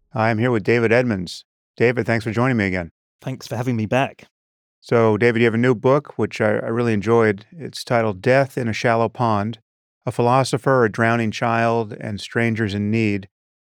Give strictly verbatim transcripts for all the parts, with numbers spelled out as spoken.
I'm here with David Edmonds. David, thanks for joining me again. Thanks for having me back. So, David, you have a new book, which I, I really enjoyed. It's titled Death in a Shallow Pond, A Philosopher, a Drowning Child, and Strangers in Need.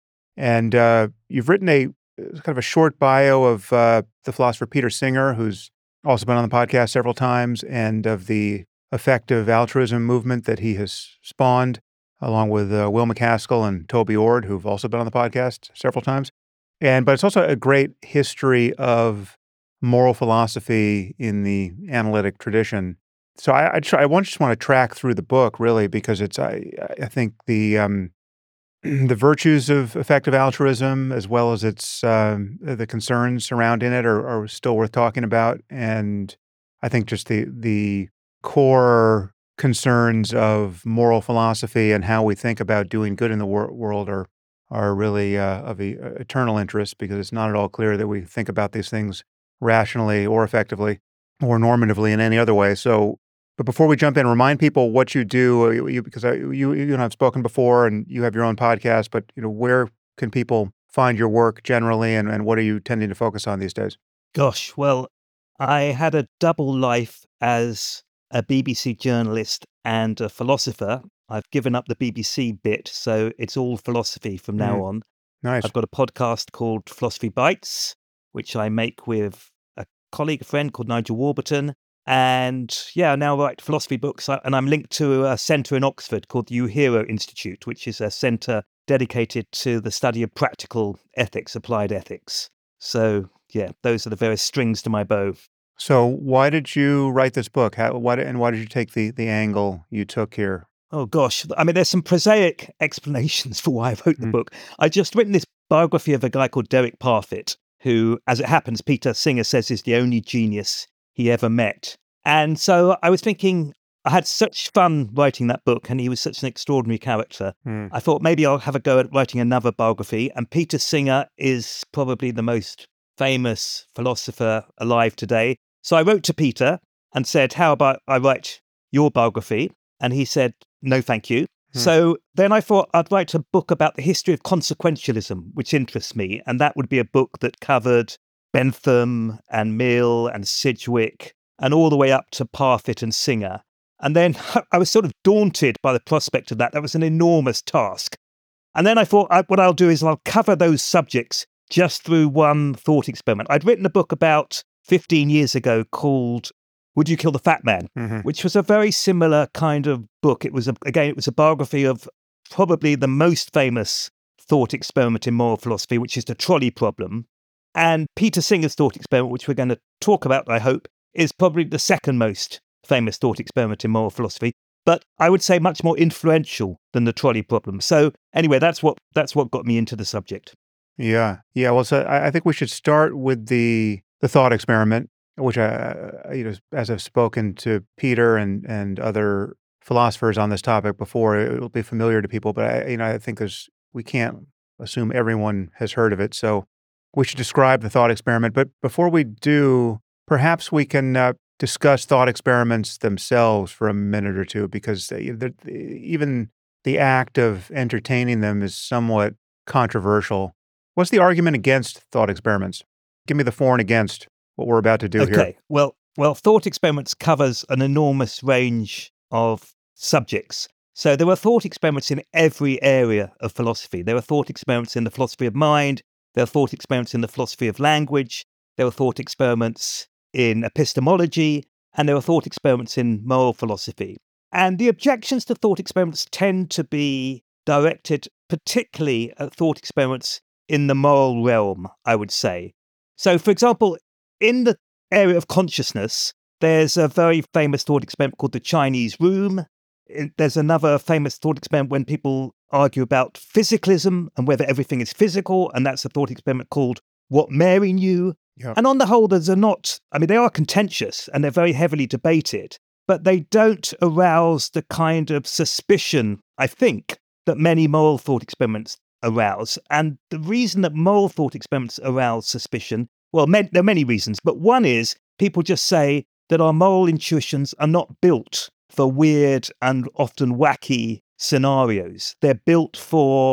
And uh, you've written a kind of a short bio of uh, the philosopher Peter Singer, who's also been on the podcast several times, and of the effective altruism movement that he has spawned, along with uh, Will MacAskill and Toby Ord, who've also been on the podcast several times. And but it's also a great history of moral philosophy in the analytic tradition. So I I, try, I want, just want to track through the book really because it's I I think the um, the virtues of effective altruism as well as its um, the concerns surrounding it are, are still worth talking about, and I think just the the core concerns of moral philosophy and how we think about doing good in the wor- world are are really uh, of e- eternal interest because it's not at all clear that we think about these things rationally or effectively or normatively in any other way. So, but before we jump in, remind people what you do, uh, you, you- because I, you you and I've spoken before, and you have your own podcast. But you know, where can people find your work generally, and, and what are you tending to focus on these days? Gosh, well, I had a double life as a B B C journalist and a philosopher. I've given up the B B C bit, so it's all philosophy from now Mm, on. nice. I've got a podcast called Philosophy Bites, which I make with a colleague, a friend called Nigel Warburton. And yeah, I now write philosophy books. I- And I'm linked to a centre in Oxford called the Uhiro Institute, which is a centre dedicated to the study of practical ethics, applied ethics. So yeah, those are the various strings to my bow. So, why did you write this book? How, why, did- and why did you take the the angle you took here? Oh gosh, I mean, there's some prosaic explanations for why I wrote the Mm, book. I just written this biography of a guy called Derek Parfit, who, as it happens, Peter Singer says is the only genius he ever met. And so I was thinking, I had such fun writing that book, and he was such an extraordinary character. mm, I thought maybe I'll have a go at writing another biography. And Peter Singer is probably the most famous philosopher alive today. So I wrote to Peter and said, how about I write your biography? And he said, no, thank you. Hmm. So then I thought I'd write a book about the history of consequentialism, which interests me. And that would be a book that covered Bentham and Mill and Sidgwick and all the way up to Parfit and Singer. And then I was sort of daunted by the prospect of that. That was an enormous task. And then I thought I, what I'll do is I'll cover those subjects just through one thought experiment. I'd written a book about fifteen years ago called Would You Kill the Fat Man? mhm. Which was a very similar kind of book. It was, a, again, it was a biography of probably the most famous thought experiment in moral philosophy, which is the trolley problem. And Peter Singer's thought experiment, which we're going to talk about, I hope, is probably the second most famous thought experiment in moral philosophy. But I would say much more influential than the trolley problem. So anyway, that's what that's what got me into the subject. Yeah, yeah. Well, so I, I think we should start with the the thought experiment, which I, I- you know, as I've spoken to Peter and and other philosophers on this topic before, it will be familiar to people. But I, you know, I think there's we can't assume everyone has heard of it, so we should describe the thought experiment. But before we do, perhaps we can uh, discuss thought experiments themselves for a minute or two, because uh, they're- even the act of entertaining them is somewhat controversial. What's the argument against thought experiments? Give me the for and against what we're about to do here. Okay, well, well, thought experiments covers an enormous range of subjects. So there were thought experiments in every area of philosophy. There were thought experiments in the philosophy of mind. There were thought experiments in the philosophy of language. There were thought experiments in epistemology, and there were thought experiments in moral philosophy. And the objections to thought experiments tend to be directed particularly at thought experiments in the moral realm, I would say. So, for example, in the area of consciousness, there's a very famous thought experiment called the Chinese room. It- There's another famous thought experiment when people argue about physicalism and whether everything is physical, and that's a thought experiment called What Mary Knew. Yeah. And on the whole, there's a not, I mean, they are contentious and they're very heavily debated, but they don't arouse the kind of suspicion, I think, that many moral thought experiments arouse. And the reason that moral thought experiments arouse suspicion, well, me- there are many reasons, but one is people just say that our moral intuitions are not built for weird and often wacky scenarios. They're built for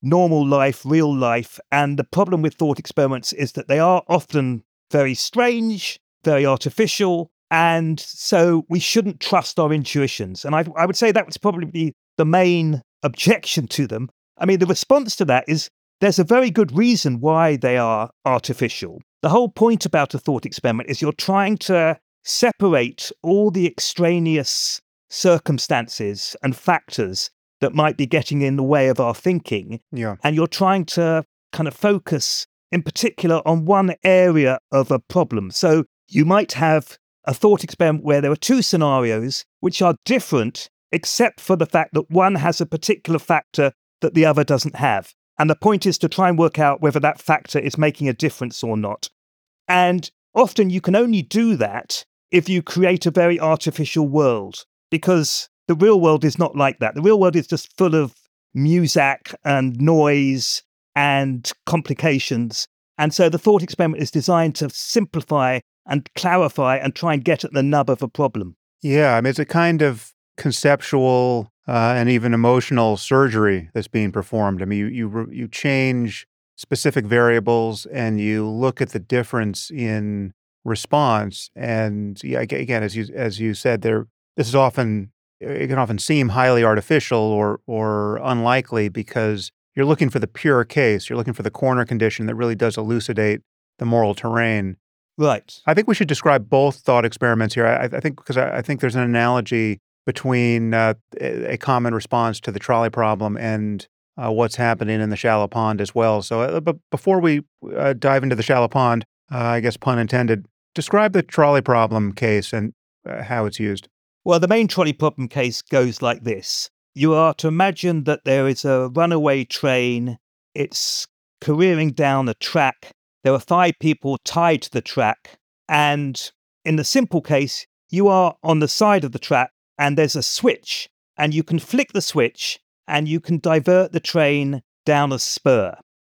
normal life, real life. And the problem with thought experiments is that they are often very strange, very artificial. And so we shouldn't trust our intuitions. And I, I would say that would probably be the main objection to them. I mean, the response to that is there's a very good reason why they are artificial. The whole point about a thought experiment is you're trying to separate all the extraneous circumstances and factors that might be getting in the way of our thinking. Yeah. And you're trying to kind of focus in particular on one area of a problem. So you might have a thought experiment where there are two scenarios which are different, except for the fact that one has a particular factor that the other doesn't have. And the point is to try and work out whether that factor is making a difference or not. And often you can only do that if you create a very artificial world, because the real world is not like that. The real world is just full of muzak and noise and complications. And so the thought experiment is designed to simplify and clarify and try and get at the nub of a problem. Yeah, I mean, it's a kind of conceptual uh, and even emotional surgery that's being performed. I mean, you you you change specific variables and you look at the difference in response. And yeah, again, as you as you said, there this is often it can often seem highly artificial or or unlikely because you're looking for the pure case. You're looking for the corner condition that really does elucidate the moral terrain. Right. I think we should describe both thought experiments here. I, I think because I, I think there's an analogy between uh, a common response to the trolley problem and uh, what's happening in the shallow pond as well. So, uh, but before we uh, dive into the shallow pond, uh, I guess pun intended, describe the trolley problem case and uh, how it's used. Well, the main trolley problem case goes like this. You are to imagine that there is a runaway train. It's careering down a track. There are five people tied to the track. And in the simple case, you are on the side of the track and there's a switch. And you can flick the switch and you can divert the train down a spur.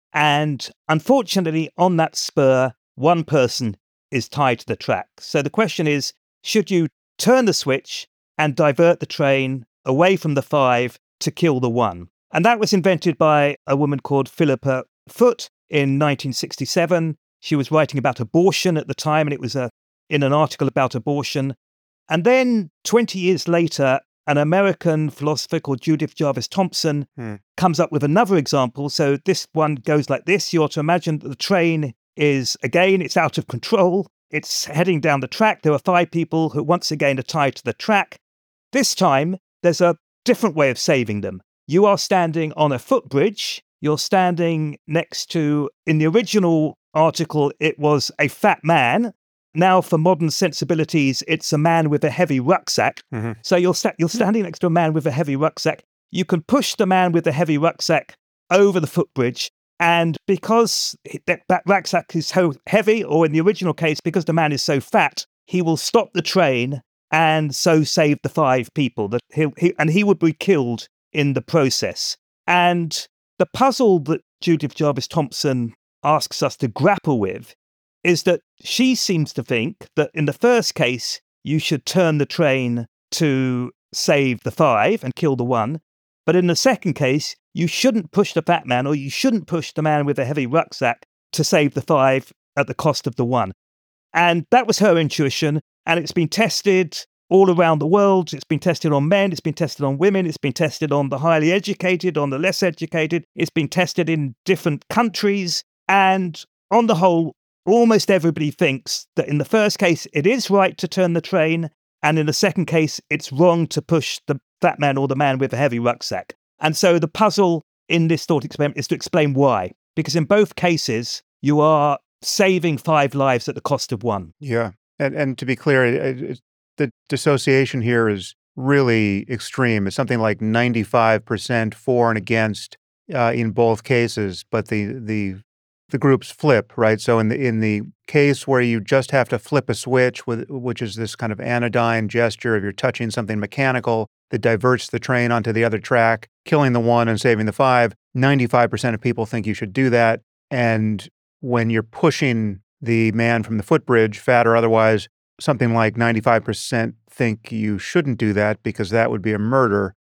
And unfortunately, on that spur, one person is tied to the track. So the question is, should you turn the switch and divert the train away from the five to kill the one? And that was invented by a woman called Philippa Foot in nineteen sixty-seven. She was writing about abortion at the time, and it was a, in an article about abortion. And then twenty years later, an American philosopher called Judith Jarvis Thompson hmm. comes up with another example. So this one goes like this. You're to imagine that the train is, again, it's out of control. It's heading down the track. There are five people who once again are tied to the track. This time, there's a different way of saving them. You are standing on a footbridge. You're standing next to, in the original article, it was a fat man. Now, for modern sensibilities, it's a man with a heavy rucksack. Mm-hmm. So you're, sta- you're standing next to a man with a heavy rucksack. You can push the man with the heavy rucksack over the footbridge. And because that, that rucksack is so heavy, or in the original case, because the man is so fat, he will stop the train and so save the five people. That he, he, and he would be killed in the process. And the puzzle that Judith Jarvis Thompson asks us to grapple with is that she seems to think that in the first case, you should turn the train to save the five and kill the one. But in the second case, you shouldn't push the fat man, or you shouldn't push the man with a heavy rucksack to save the five at the cost of the one. And that was her intuition. And it's been tested all around the world. It's been tested on men. It's been tested on women. It's been tested on the highly educated, on the less educated. It's been tested in different countries. And on the whole, almost everybody thinks that in the first case, it is right to turn the train. And in the second case, it's wrong to push the fat man or the man with a heavy rucksack. And so the puzzle in this thought experiment is to explain why. Because in both cases, you are saving five lives at the cost of one. Yeah. And and to be clear, it, it, the dissociation here is really extreme. It's something like ninety-five percent for and against uh, in both cases, but the the the groups flip, right? So in the in the case where you just have to flip a switch, with which is this kind of anodyne gesture of you're touching something mechanical that diverts the train onto the other track, killing the one and saving the five, ninety-five percent of people think you should do that. And when you're pushing the man from the footbridge, fat or otherwise, something like ninety-five percent think you shouldn't do that because that would be a murder.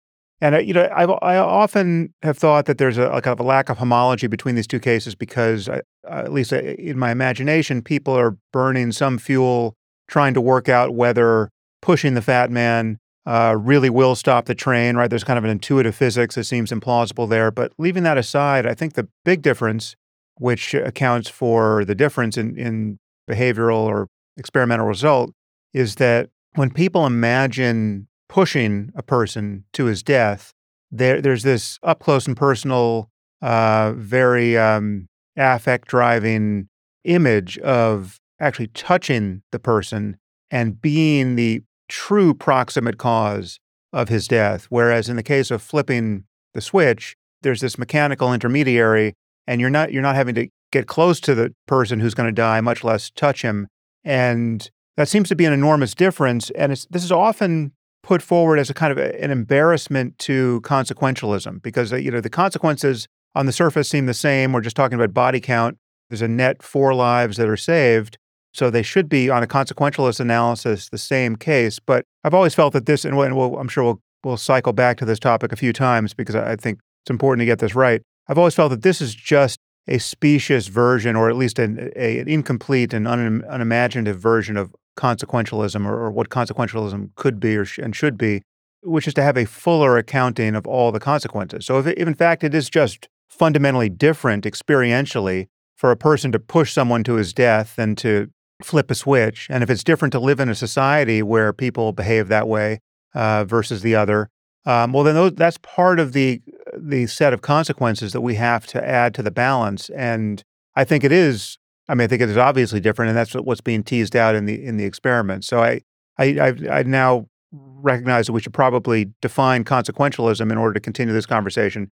And, I, you know, I, I often have thought that there's a, a kind of a lack of homology between these two cases because, I, at least in my imagination, people are burning some fuel trying to work out whether pushing the fat man uh, really will stop the train, right? There's kind of an intuitive physics that seems implausible there. But leaving that aside, I think the big difference, which accounts for the difference in, in behavioral or experimental result, is that when people imagine pushing a person to his death, there, there's this up close and personal, uh, very um, affect-driving image of actually touching the person and being the true proximate cause of his death. Whereas in the case of flipping the switch, there's this mechanical intermediary, and you're not you're not having to get close to the person who's going to die, much less touch him. And that seems to be an enormous difference. And it's, this is often put forward as a kind of a, an embarrassment to consequentialism because, uh, you know, the consequences on the surface seem the same. We're just talking about body count. There's a net four lives that are saved. So they should be, on a consequentialist analysis, the same case. But I've always felt that this, and we'll, I'm sure we'll, we'll cycle back to this topic a few times because I think it's important to get this right. I've always felt that this is just a specious version, or at least an, a, an incomplete and un, unimaginative version of consequentialism, or, or what consequentialism could be or sh- and should be, which is to have a fuller accounting of all the consequences. So if, it, if in fact it is just fundamentally different experientially for a person to push someone to his death than to flip a switch, and if it's different to live in a society where people behave that way uh, versus the other, um, well then those, that's part of the the set of consequences that we have to add to the balance. And I think it is. I mean, I think it is obviously different, and that's what, what's being teased out in the in the experiment. So I, I, I've, I now recognize that we should probably define consequentialism in order to continue this conversation.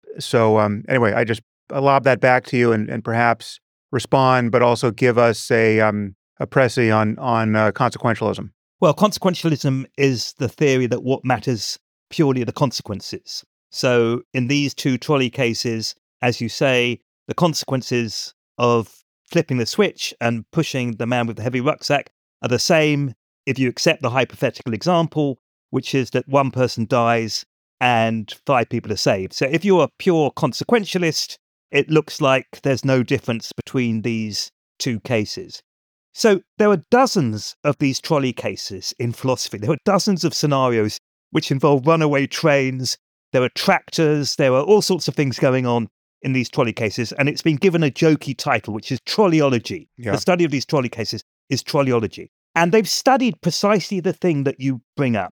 So um, anyway, I just I lob that back to you, and, and perhaps respond, but also give us a um, a précis on on uh, consequentialism. Well, consequentialism is the theory that what matters purely are the consequences. So in these two trolley cases, as you say, the consequences of flipping the switch and pushing the man with the heavy rucksack are the same if you accept the hypothetical example, which is that one person dies and five people are saved. So if you're a pure consequentialist, it looks like there's no difference between these two cases. So there are dozens of these trolley cases in philosophy. There are dozens of scenarios which involve runaway trains. There are tractors. There are all sorts of things going on in these trolley cases, and it's been given a jokey title, which is trolleyology. Yeah. The study of these trolley cases is trolleyology. And they've studied precisely the thing that you bring up.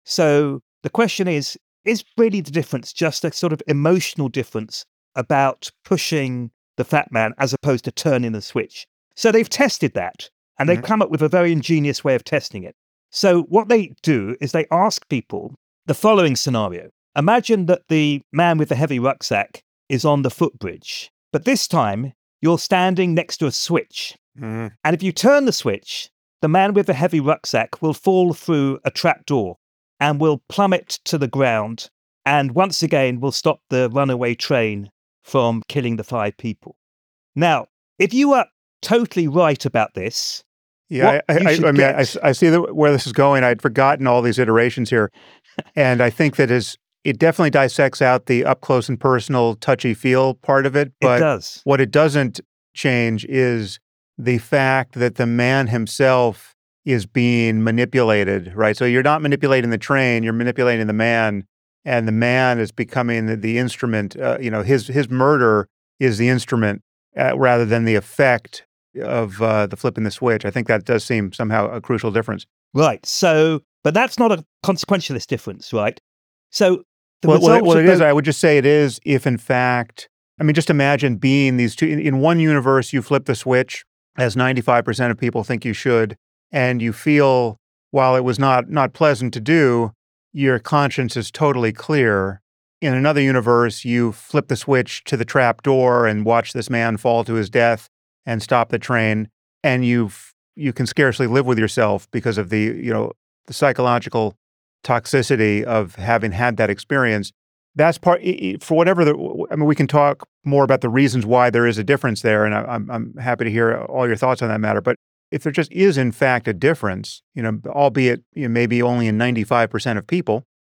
So the question is, is really the difference just a sort of emotional difference about pushing the fat man as opposed to turning the switch? So they've tested that, and they've mm-hmm. come up with a very ingenious way of testing it. So what they do is they ask people the following scenario. Imagine that the man with the heavy rucksack is on the footbridge, but this time you're standing next to a switch. Mm. And if you turn the switch, the man with the heavy rucksack will fall through a trapdoor and will plummet to the ground, and once again will stop the runaway train from killing the five people. Now, if you are totally right about this, yeah, I, I, I mean, get... I, I see the, where this is going. I'd forgotten all these iterations here, and I think that is. It definitely dissects out the up close and personal, touchy-feel part of it. But it does. What it doesn't change is the fact that the man himself is being manipulated, right? So you're not manipulating the train, you're manipulating the man, and the man is becoming the, the instrument. Uh, you know, his his murder is the instrument uh, rather than the effect of uh, the flipping the switch. I think that does seem somehow a crucial difference. Right. So, but that's not a consequentialist difference, right? So the well, well, well it those... is. I would just say it is if, in fact, I mean, just imagine being these two. In, in one universe, you flip the switch, as ninety-five percent of people think you should, and you feel, while it was not not pleasant to do, your conscience is totally clear. In another universe, you flip the switch to the trap door and watch this man fall to his death and stop the train, and you you can scarcely live with yourself because of the you know the psychological toxicity of having had that experience. That's part, for whatever the, I mean, we can talk more about the reasons why there is a difference there, and I, I'm I'm happy to hear all your thoughts on that matter. But if there just is, in fact, a difference, you know, albeit you know, maybe only in ninety-five percent of people,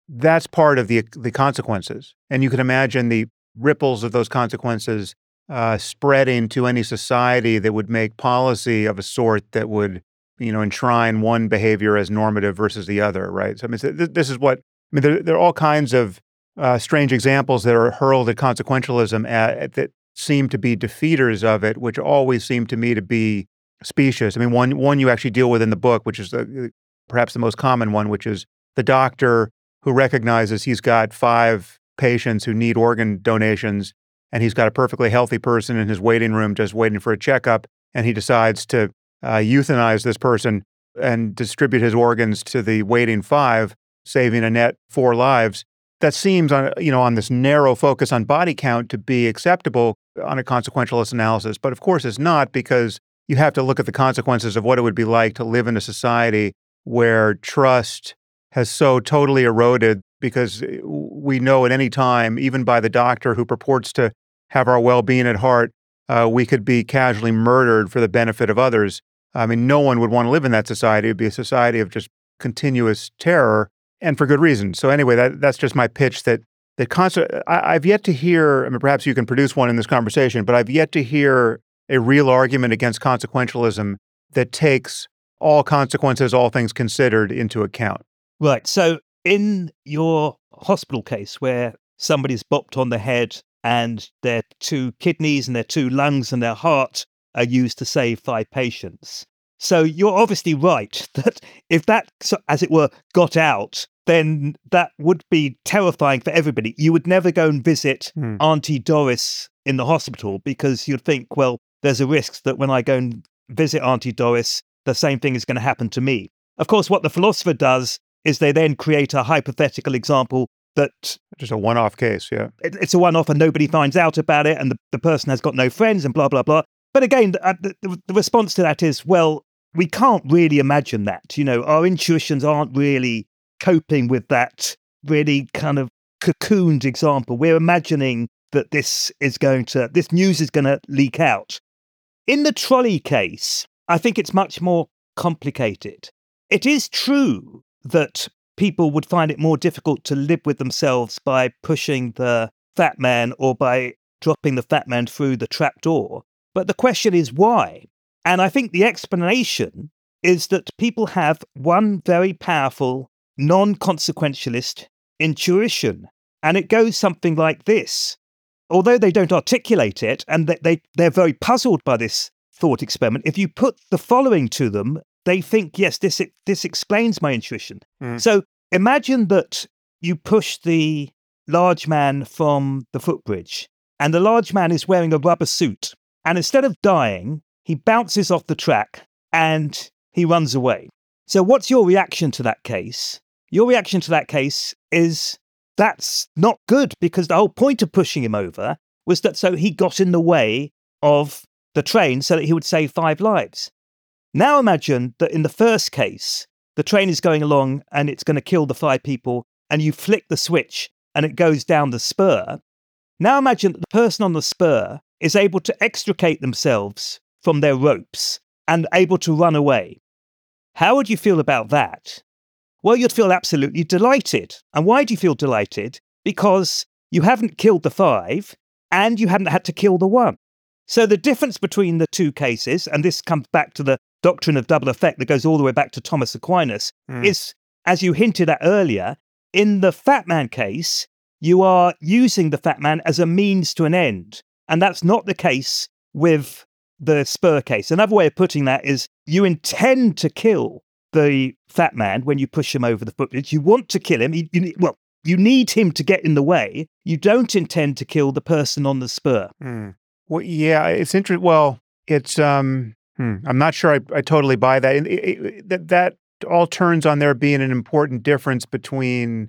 that's part of the the consequences. And you can imagine the ripples of those consequences uh, spreading to any society that would make policy of a sort that would, you know, enshrine one behavior as normative versus the other, right? So I mean, so th- this is what I mean. There, there are all kinds of uh, strange examples that are hurled at consequentialism at, that seem to be defeaters of it, which always seem to me to be specious. I mean, one one you actually deal with in the book, which is the, perhaps the most common one, which is the doctor who recognizes he's got five patients who need organ donations, and he's got a perfectly healthy person in his waiting room just waiting for a checkup, and he decides to uh, euthanize this person and distribute his organs to the waiting five, saving a net four lives. That seems, on you know, on this narrow focus on body count to be acceptable on a consequentialist analysis, but of course it's not, because you have to look at the consequences of what it would be like to live in a society where trust has so totally eroded, because we know at any time, even by the doctor who purports to have our well-being at heart, uh, we could be casually murdered for the benefit of others. I mean, no one would want to live in that society. It would be a society of just continuous terror, and for good reason. So anyway, that that's just my pitch that that constant, I, I've yet to hear, I mean, perhaps you can produce one in this conversation, but I've yet to hear a real argument against consequentialism that takes all consequences, all things considered, into account. Right. So in your hospital case where somebody's bopped on the head and their two kidneys and their two lungs and their heart are used to save five patients. So you're obviously right that if that, as it were, got out, then that would be terrifying for everybody. You would never go and visit hmm. Auntie Doris in the hospital, because you'd think, well, there's a risk that when I go and visit Auntie Doris, the same thing is going to happen to me. Of course, what the philosopher does is they then create a hypothetical example that... Just a one-off case, yeah. It, it's a one-off and nobody finds out about it, and the, the person has got no friends and blah, blah, blah. But again, the, the, the response to that is, well, we can't really imagine that. You know, our intuitions aren't really coping with that really kind of cocooned example. We're imagining that this is going to, this news is going to leak out. In the trolley case, I think it's much more complicated. It is true that people would find it more difficult to live with themselves by pushing the fat man or by dropping the fat man through the trap door. But the question is why? And I think the explanation is that people have one very powerful non-consequentialist intuition. And it goes something like this. Although they don't articulate it, and they, they, they're very puzzled by this thought experiment, if you put the following to them, they think, yes, this this explains my intuition. Mm. So imagine that you push the large man from the footbridge, and the large man is wearing a rubber suit. And instead of dying, he bounces off the track and he runs away. So what's your reaction to that case? Your reaction to that case is that's not good, because the whole point of pushing him over was that so he got in the way of the train so that he would save five lives. Now imagine that in the first case, the train is going along and it's going to kill the five people, and you flick the switch and it goes down the spur. Now imagine that the person on the spur is able to extricate themselves from their ropes and able to run away. How would you feel about that? Well, you'd feel absolutely delighted. And why do you feel delighted? Because you haven't killed the five and you hadn't had to kill the one. So the difference between the two cases, and this comes back to the doctrine of double effect that goes all the way back to Thomas Aquinas, mm. is, as you hinted at earlier, in the fat man case, you are using the fat man as a means to an end. And that's not the case with the spur case. Another way of putting that is you intend to kill the fat man when you push him over the footbridge. You want to kill him. You, you, well, you need him to get in the way. You don't intend to kill the person on the spur. Mm. Well, yeah, it's interesting. Well, it's, um, hmm, I'm not sure I, I totally buy that. It, it, that. That all turns on there being an important difference between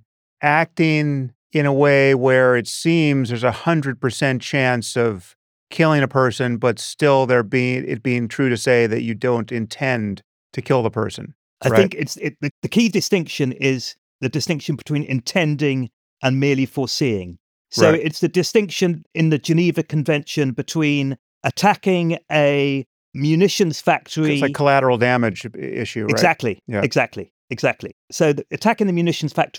acting in a way where it seems there's a hundred percent chance of killing a person, but still there being it being true to say that you don't intend to kill the person. I right? think it's it, the, the key distinction is the distinction between intending and merely foreseeing. So right. It's the distinction in the Geneva Convention between attacking a munitions factory. It's like collateral damage issue, right? Exactly, yeah. exactly, exactly. So the, attacking the munitions factory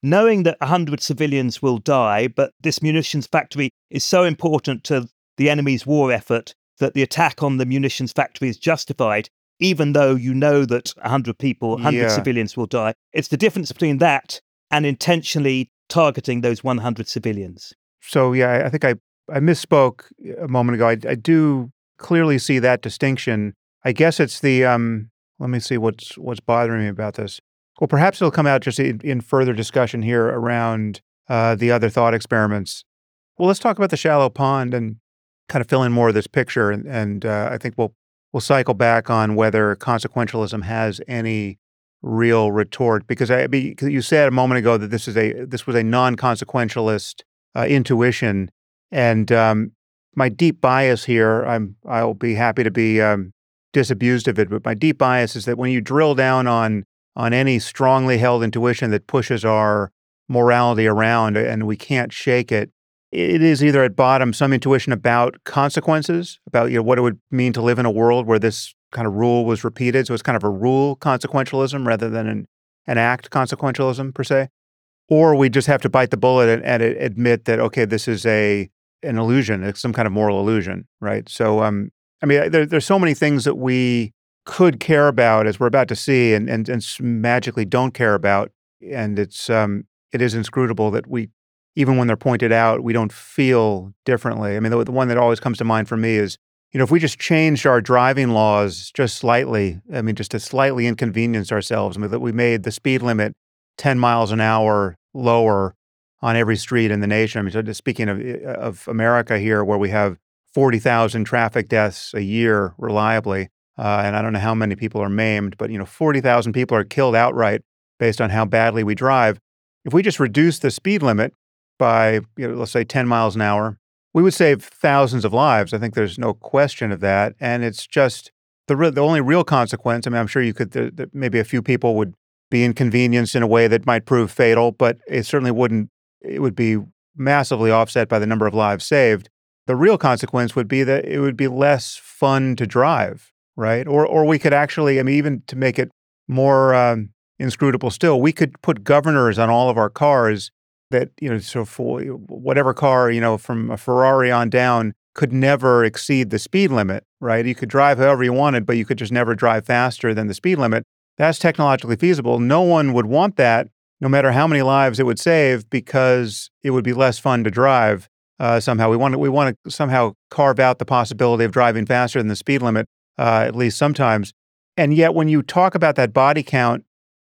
knowing that one hundred civilians will die, but this munitions factory is so important to the enemy's war effort that the attack on the munitions factory is justified, even though you know that one hundred people, one hundred Yeah. civilians will die. It's the difference between that and intentionally targeting those one hundred civilians. So, yeah, I- I think I, I misspoke a moment ago. I, I do clearly see that distinction. I guess it's the, um, let me see what's what's bothering me about this. Well, perhaps it'll come out just in, in further discussion here around uh, the other thought experiments. Well, let's talk about the shallow pond and kind of fill in more of this picture. And, and uh, I think we'll we'll cycle back on whether consequentialism has any real retort, because I because you said a moment ago that this is a this was a non-consequentialist uh, intuition, and um, my deep bias here, I'm I'll be happy to be um, disabused of it, but my deep bias is that when you drill down on on any strongly held intuition that pushes our morality around and we can't shake it, it is either at bottom some intuition about consequences, about you know what it would mean to live in a world where this kind of rule was repeated. So it's kind of a rule consequentialism rather than an, an act consequentialism per se. Or we just have to bite the bullet and, and admit that, okay, this is a an illusion. It's some kind of moral illusion, right? So, um, I mean, there, there's so many things that we could care about, as we're about to see, and and, and magically don't care about. And it's um, it is inscrutable that we, even when they're pointed out, we don't feel differently. I mean, the, the one that always comes to mind for me is, you know, if we just changed our driving laws just slightly, I mean, just to slightly inconvenience ourselves, I mean, that we made the speed limit ten miles an hour lower on every street in the nation. I mean, so just speaking of of America here, where we have forty thousand traffic deaths a year reliably, uh, and I don't know how many people are maimed, but, you know, forty thousand people are killed outright based on how badly we drive. If we just reduce the speed limit by, you know, let's say ten miles an hour, we would save thousands of lives. I think there's no question of that. And it's just the re- the only real consequence. I mean, I'm sure you could, the, the, maybe a few people would be inconvenienced in a way that might prove fatal, but it certainly wouldn't, it would be massively offset by the number of lives saved. The real consequence would be that it would be less fun to drive, right? Or, or we could actually, I mean, even to make it more um, inscrutable still, we could put governors on all of our cars that, you know, so for whatever car, you know, from a Ferrari on down could never exceed the speed limit, right? You could drive however you wanted, but you could just never drive faster than the speed limit. That's technologically feasible. No one would want that, no matter how many lives it would save, because it would be less fun to drive. Uh, somehow we want to we want to somehow carve out the possibility of driving faster than the speed limit, uh, at least sometimes. And yet, when you talk about that body count,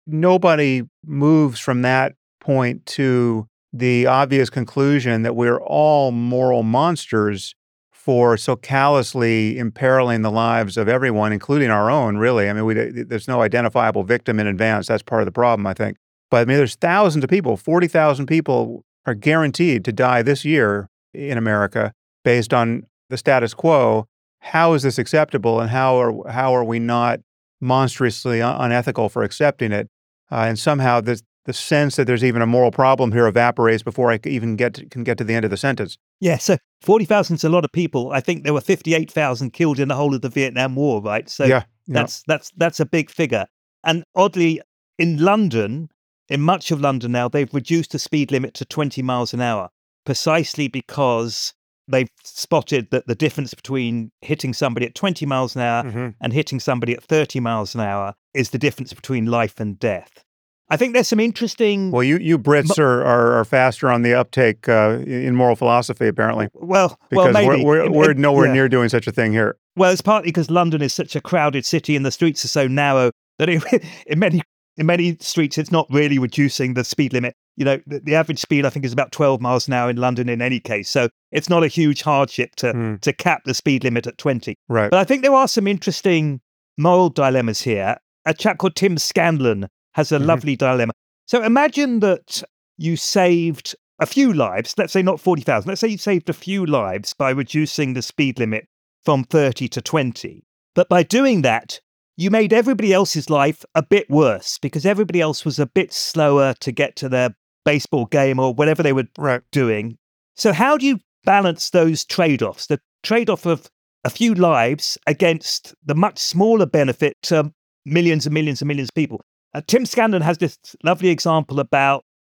nobody moves from that point to the obvious conclusion that we're all moral monsters for so callously imperiling the lives of everyone, including our own, really. I mean, we, there's no identifiable victim in advance. That's part of the problem, I think. But I mean, there's thousands of people, forty thousand people are guaranteed to die this year in America based on the status quo. How is this acceptable, and how are how are we not monstrously unethical for accepting it? Uh, and somehow this, the sense that there's even a moral problem here evaporates before I even get to, can get to the end of the sentence. Yeah, so forty thousand is a lot of people. I think there were fifty-eight thousand killed in the whole of the Vietnam War, right? So yeah, that's that's that's a big figure. And oddly, in London, in much of London now, they've reduced the speed limit to twenty miles an hour, precisely because they've spotted that the difference between hitting somebody at twenty miles an hour mm-hmm. and hitting somebody at thirty miles an hour is the difference between life and death. I think there's some interesting... Well, you you Brits are, are are faster on the uptake uh, in moral philosophy, apparently. Well, because well, maybe. we're, we're, in, we're in, nowhere yeah. near doing such a thing here. Well, it's partly because London is such a crowded city and the streets are so narrow that it, in many in many streets it's not really reducing the speed limit. You know, the, the average speed I think is about twelve miles an hour in London in any case. So it's not a huge hardship to mm. to cap the speed limit at twenty. Right. But I think there are some interesting moral dilemmas here. A chap called Tim Scanlon has a mm-hmm. lovely dilemma. So imagine that you saved a few lives, let's say not forty thousand, let's say you saved a few lives by reducing the speed limit from thirty to twenty. But by doing that, you made everybody else's life a bit worse because everybody else was a bit slower to get to their baseball game or whatever they were right. doing. So how do you balance those trade-offs? The trade-off of a few lives against the much smaller benefit to millions and millions and millions of people. Uh, Tim Scanlon has this lovely example about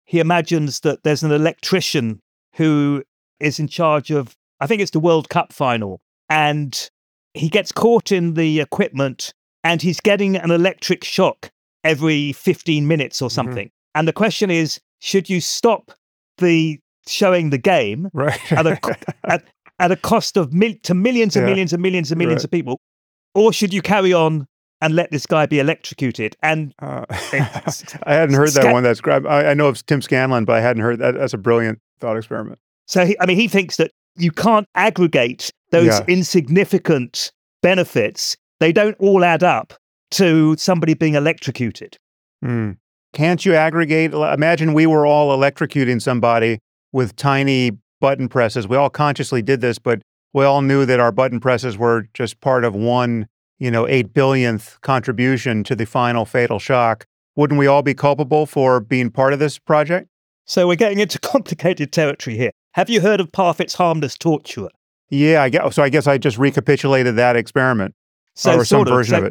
he imagines that there's an electrician who is in charge of, I think it's the World Cup final, and he gets caught in the equipment and he's getting an electric shock every fifteen minutes or something. Mm-hmm. And the question is, should you stop the showing the game right. at, a, at, at a cost of mil- to millions and yeah. millions and millions and millions right. of people, or should you carry on and let this guy be electrocuted? And uh, I hadn't heard that Scan- one. That's I, I know of Tim Scanlon, but I hadn't heard that. That's a brilliant thought experiment. So, he, I mean, he thinks that you can't aggregate those yeah. insignificant benefits. They don't all add up to somebody being electrocuted. Mm. Can't you aggregate? Imagine we were all electrocuting somebody with tiny button presses. We all consciously did this, but we all knew that our button presses were just part of one, you know, eight billionth contribution to the final fatal shock. Wouldn't we all be culpable for being part of this project? So we're getting into complicated territory here. Have you heard of Parfit's harmless torturer? Yeah, I guess, so I guess I just recapitulated that experiment, so or some sort of. version so,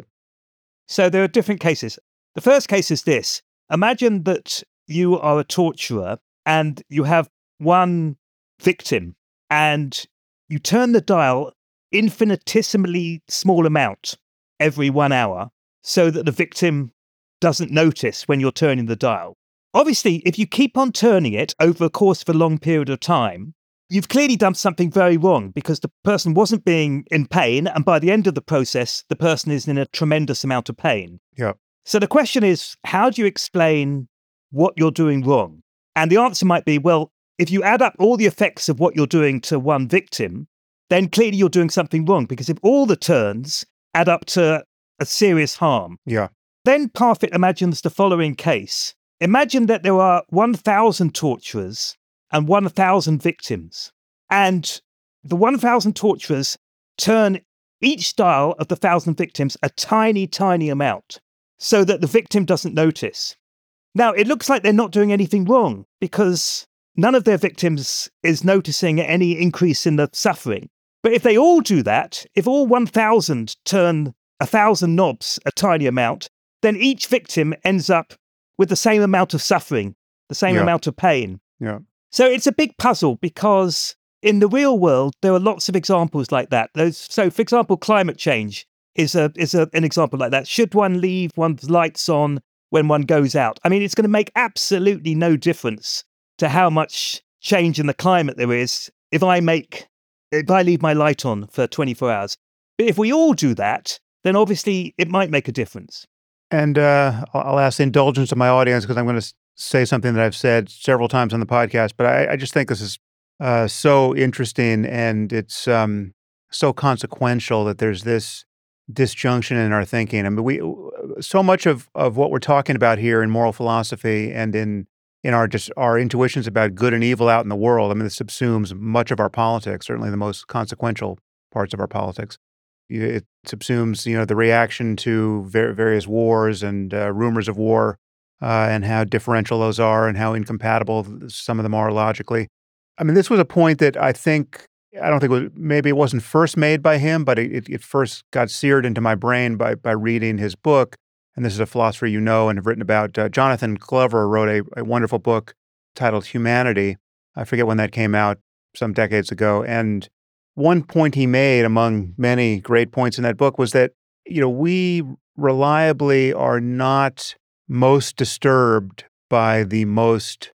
of it. So there are different cases. The first case is this. Imagine that you are a torturer and you have one victim and you turn the dial infinitesimally small amount every one hour so that the victim doesn't notice when you're turning the dial. Obviously, if you keep on turning it over the course of a long period of time, you've clearly done something very wrong because the person wasn't being in pain, and by the end of the process, the person is in a tremendous amount of pain. Yeah. So the question is, how do you explain what you're doing wrong? And the answer might be, well, if you add up all the effects of what you're doing to one victim, then clearly you're doing something wrong, because if all the turns add up to a serious harm, yeah. then Parfit imagines the following case. Imagine that there are one thousand torturers and one thousand victims, and the one thousand torturers turn each dial of the one thousand victims a tiny, tiny amount so that the victim doesn't notice. Now, it looks like they're not doing anything wrong because none of their victims is noticing any increase in the suffering. But if they all do that, if all one thousand turn one thousand knobs a tiny amount, then each victim ends up with the same amount of suffering, the same yeah. amount of pain. Yeah. So it's a big puzzle because in the real world, there are lots of examples like that. Those, so, for example, climate change is a is a, an example like that. Should one leave one's lights on when one goes out? I mean, it's going to make absolutely no difference to how much change in the climate there is if I make if I leave my light on for twenty-four hours. But if we all do that, then obviously it might make a difference. And uh, I'll ask the indulgence of my audience because I'm going to say something that I've said several times on the podcast, but I, I just think this is uh, so interesting, and it's um, so consequential that there's this disjunction in our thinking. I mean, we so much of, of what we're talking about here in moral philosophy and in in our just our intuitions about good and evil out in the world. I mean, this subsumes much of our politics, certainly the most consequential parts of our politics. It subsumes, you know, the reaction to ver- various wars and uh, rumors of war, uh, and how differential those are and how incompatible some of them are logically. I mean, this was a point that I think, I don't think it was, maybe it wasn't first made by him, but it, it first got seared into my brain by by reading his book. And this is a philosopher you know and have written about. Uh, Jonathan Glover wrote a, a wonderful book titled Humanity. I forget when that came out, some decades ago. And one point he made, among many great points in that book, was that, you know, we reliably are not most disturbed by the most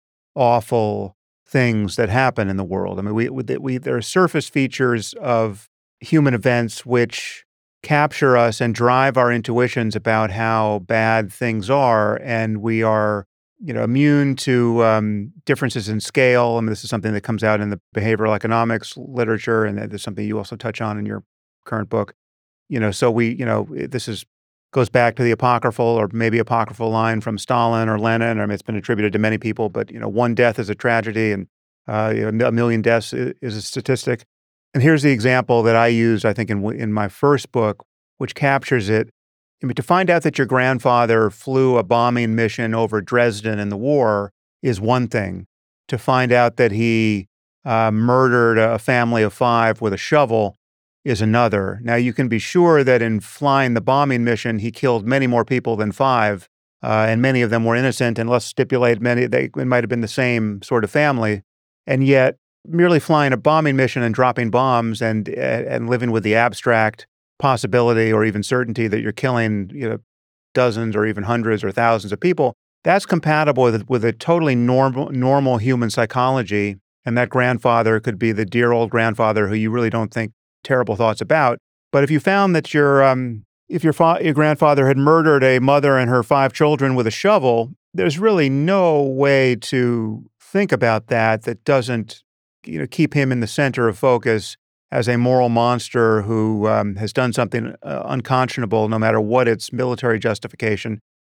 awful things that happen in the world. I mean, we, we, we there are surface features of human events which capture us and drive our intuitions about how bad things are, and we are, you know, immune to um, differences in scale. I mean, this is something that comes out in the behavioral economics literature, and there's something you also touch on in your current book. You know, so we, you know, this is goes back to the apocryphal or maybe apocryphal line from Stalin or Lenin. I mean, it's been attributed to many people, but, you know, one death is a tragedy, and uh, you know, a million deaths is a statistic. And here's the example that I used, I think, in in my first book, which captures it. I mean, to find out that your grandfather flew a bombing mission over Dresden in the war is one thing. To find out that he uh, murdered a family of five with a shovel is another. Now, you can be sure that in flying the bombing mission, he killed many more people than five, uh, and many of them were innocent, and let's stipulate many, they it might have been the same sort of family. And yet, merely flying a bombing mission and dropping bombs and and living with the abstract possibility or even certainty that you're killing, you know, dozens or even hundreds or thousands of people, that's compatible with, with a totally normal normal human psychology. And that grandfather could be the dear old grandfather who you really don't think terrible thoughts about. But if you found that your um, if your fa- your grandfather had murdered a mother and her five children with a shovel, there's really no way to think about that that doesn't, you know, keep him in the center of focus as a moral monster who um, has done something uh, unconscionable, no matter what its military justification.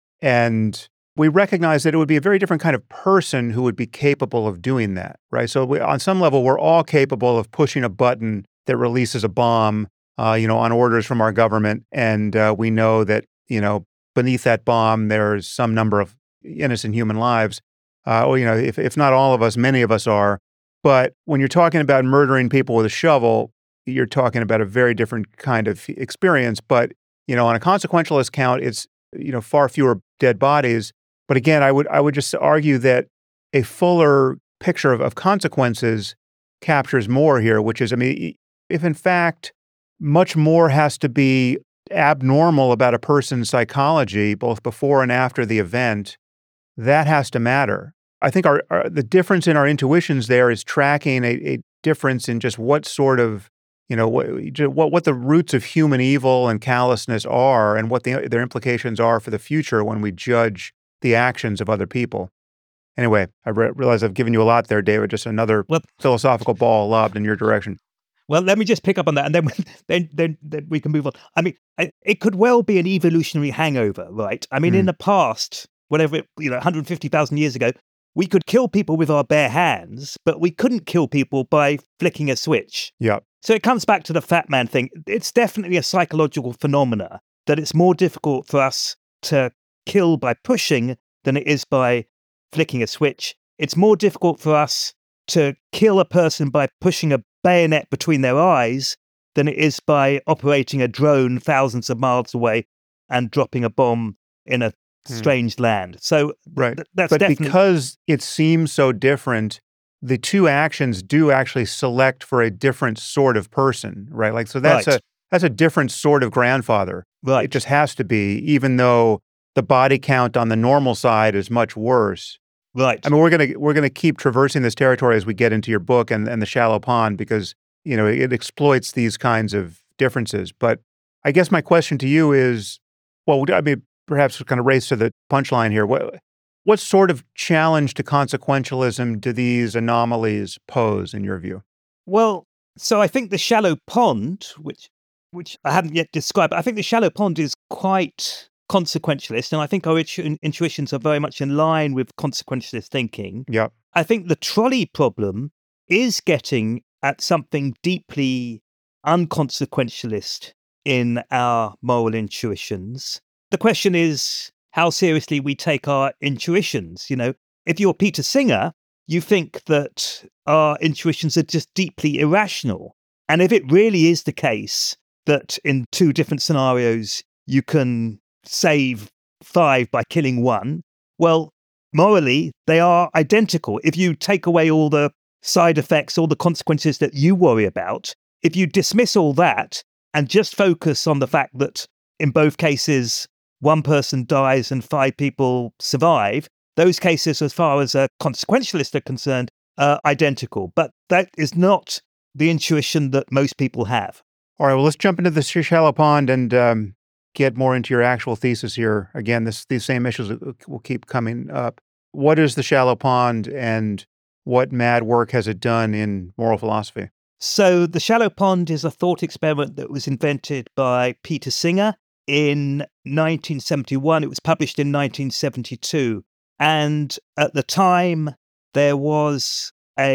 And we recognize that it would be a very different kind of person who would be capable of doing that, right? So we, on some level, we're all capable of pushing a button that releases a bomb, uh, you know, on orders from our government, and uh, we know that, you know, beneath that bomb there's some number of innocent human lives. Uh, or, you know, if if not all of us, many of us are. But when you're talking about murdering people with a shovel, you're talking about a very different kind of experience. But, you know, on a consequentialist count, it's, you know, far fewer dead bodies. But again, I would I would just argue that a fuller picture of, of consequences captures more here, which is, I mean, if in fact much more has to be abnormal about a person's psychology, both before and after the event, that has to matter. I think our, our the difference in our intuitions there is tracking a, a difference in just what sort of, you know, what, what what the roots of human evil and callousness are, and what the, their implications are for the future when we judge the actions of other people. Anyway, I re- realize I've given you a lot there, David. Just another well, philosophical ball lobbed in your direction. Well, let me just pick up on that, and then then then, then we can move on. I mean, I, it could well be an evolutionary hangover, right? I mean, mm. in the past, whatever, you know, one hundred fifty thousand years ago, we could kill people with our bare hands, but we couldn't kill people by flicking a switch. Yeah. So it comes back to the fat man thing. It's definitely a psychological phenomena that it's more difficult for us to kill by pushing than it is by flicking a switch. It's more difficult for us to kill a person by pushing a bayonet between their eyes than it is by operating a drone thousands of miles away and dropping a bomb in a strange hmm. land. So right. th- that's but definitely... because it seems so different, the two actions do actually select for a different sort of person, right? Like, so that's right. a that's a different sort of grandfather. Right. It just has to be, even though the body count on the normal side is much worse. Right. I mean, we're gonna we're gonna keep traversing this territory as we get into your book and, and the Shallow Pond, because, you know, it exploits these kinds of differences. But I guess my question to you is, well, I mean, perhaps kind of race to the punchline here. What what sort of challenge to consequentialism do these anomalies pose in your view? Well, so I think the Shallow Pond, which which I haven't yet described, I think the Shallow Pond is quite consequentialist, and I think our intu- intuitions are very much in line with consequentialist thinking. Yeah. I think the trolley problem is getting at something deeply unconsequentialist in our moral intuitions. The question is how seriously we take our intuitions. You know, if you're Peter Singer, you think that our intuitions are just deeply irrational. And if it really is the case that in two different scenarios you can save five by killing one, well, morally, they are identical. If you take away all the side effects, all the consequences that you worry about, if you dismiss all that and just focus on the fact that in both cases, one person dies and five people survive, those cases, as far as a consequentialist are concerned, are identical. But that is not the intuition that most people have. All right, well, let's jump into the Shallow Pond and um, get more into your actual thesis here. Again, this, these same issues will keep coming up. What is the Shallow Pond, and what mad work has it done in moral philosophy? So the Shallow Pond is a thought experiment that was invented by Peter Singer in nineteen seventy-one. It was published in nineteen seventy-two. And at the time, there was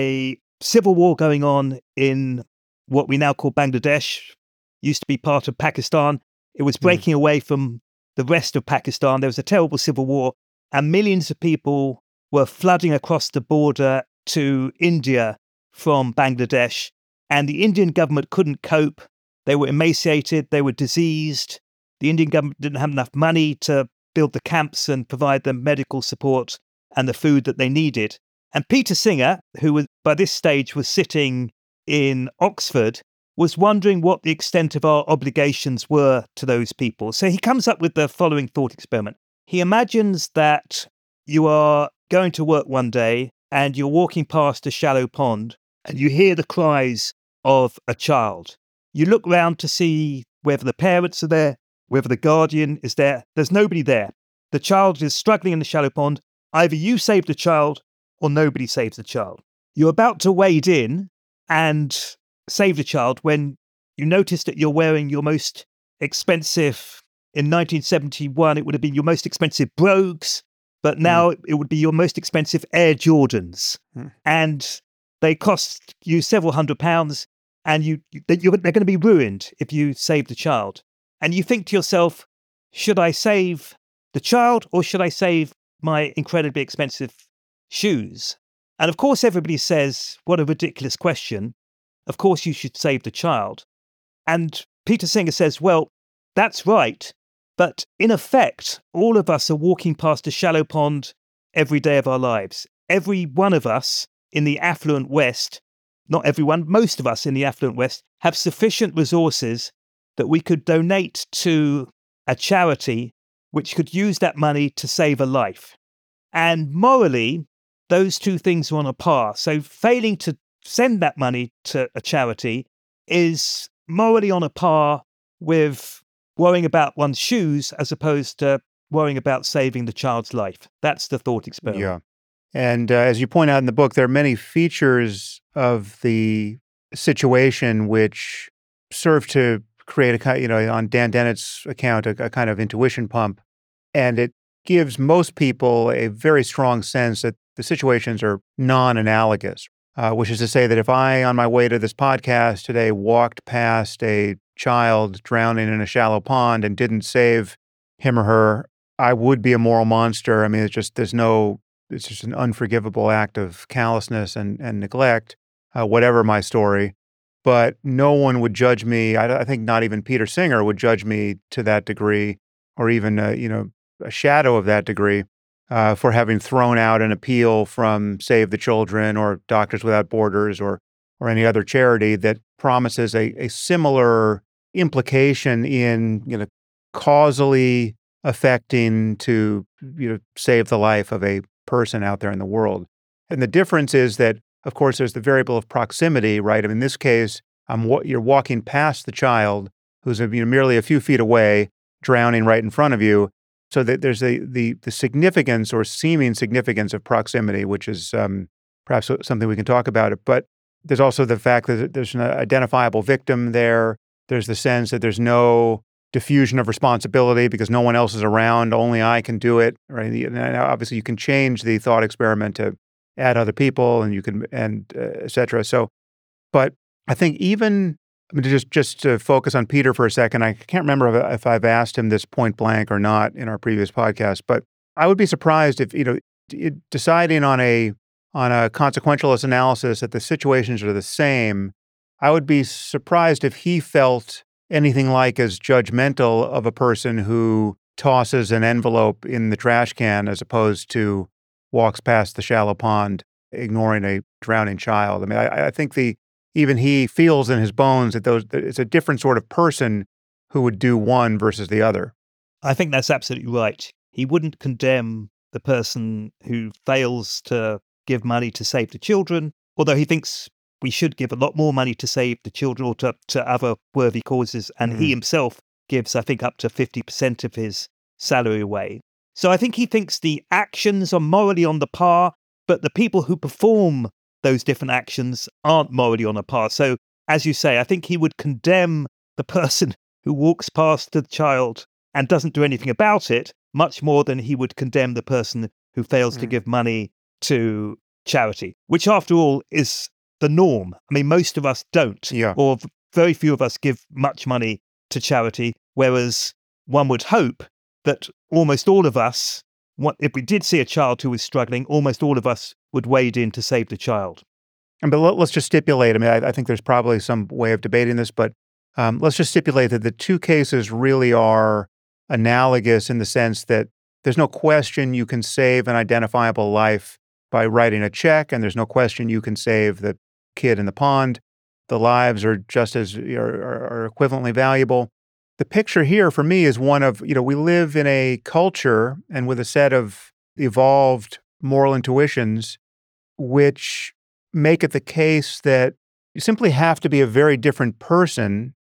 a civil war going on in what we now call Bangladesh, used to be part of Pakistan. It was breaking mm. away from the rest of Pakistan. There was a terrible civil war, and millions of people were flooding across the border to India from Bangladesh. And the Indian government couldn't cope. They were emaciated. They were diseased. The Indian government didn't have enough money to build the camps and provide them medical support and the food that they needed. And Peter Singer, who was, by this stage was sitting in Oxford, was wondering what the extent of our obligations were to those people. So he comes up with the following thought experiment. He imagines that you are going to work one day and you're walking past a shallow pond and you hear the cries of a child. You look round to see whether the parents are there, whether the guardian is there. There's nobody there. The child is struggling in the shallow pond. Either you save the child or nobody saves the child. You're about to wade in and save the child when you notice that you're wearing your most expensive, in nineteen seventy-one, it would have been your most expensive brogues, but now mm. it would be your most expensive Air Jordans. Mm. And they cost you several hundred pounds, and you, you're, they're going to be ruined if you save the child. And you think to yourself, should I save the child or should I save my incredibly expensive shoes? And of course, everybody says, what a ridiculous question. Of course, you should save the child. And Peter Singer says, well, that's right. But in effect, all of us are walking past a shallow pond every day of our lives. Every one of us in the affluent West, not everyone, most of us in the affluent West, have sufficient resources that we could donate to a charity which could use that money to save a life. And morally, those two things are on a par. So failing to send that money to a charity is morally on a par with worrying about one's shoes as opposed to worrying about saving the child's life. That's the thought experiment. Yeah. And uh, as you point out in the book, there are many features of the situation which serve to create a kind, you know, on Dan Dennett's account, a, a kind of intuition pump. And it gives most people a very strong sense that the situations are non-analogous, uh, which is to say that if I, on my way to this podcast today, walked past a child drowning in a shallow pond and didn't save him or her, I would be a moral monster. I mean, it's just, there's no, it's just an unforgivable act of callousness and, and neglect, uh, whatever my story. But no one would judge me. I, I think not even Peter Singer would judge me to that degree, or even, uh, you know, a shadow of that degree, uh, for having thrown out an appeal from Save the Children or Doctors Without Borders or or any other charity that promises a, a similar implication in, you know, causally affecting to, you know, save the life of a person out there in the world. And the difference is that, of course, there's the variable of proximity, right? I mean, in this case, I'm wa- you're walking past the child who's, you know, merely a few feet away, drowning right in front of you. So that there's a, the the significance or seeming significance of proximity, which is um, perhaps something we can talk about. It, but there's also the fact that there's an identifiable victim there. There's the sense that there's no diffusion of responsibility because no one else is around. Only I can do it. Right? And obviously, you can change the thought experiment to add other people, and you can and uh, et cetera. So, but I think even. I mean, just just to focus on Peter for a second, I can't remember if, if I've asked him this point blank or not in our previous podcast, but I would be surprised if, you know, deciding on a on a consequentialist analysis that the situations are the same. I would be surprised if he felt anything like as judgmental of a person who tosses an envelope in the trash can as opposed to walks past the shallow pond, ignoring a drowning child. I mean, I, I think the even he feels in his bones that those that it's a different sort of person who would do one versus the other. I think that's absolutely right. He wouldn't condemn the person who fails to give money to save the children, although he thinks we should give a lot more money to save the children or to, to other worthy causes. And mm. he himself gives, I think, up to fifty percent of his salary away. So I think he thinks the actions are morally on the par, but the people who perform those different actions aren't morally on a par. So, as you say, I think he would condemn the person who walks past the child and doesn't do anything about it much more than he would condemn the person who fails mm. to give money to charity, which, after all, is the norm. I mean, most of us don't, yeah. or very few of us give much money to charity, whereas one would hope that almost all of us, what, if we did see a child who was struggling, almost all of us would wade in to save the child. And but let's just stipulate, I mean, I, I think there's probably some way of debating this, but um, let's just stipulate that the two cases really are analogous in the sense that There's no question you can save an identifiable life by writing a check, and there's no question you can save the kid in the pond. The lives are just as are, are equivalently valuable. The picture here for me is one of, you know, we live in a culture and with a set of evolved moral intuitions which make it the case that you simply have to be a very different person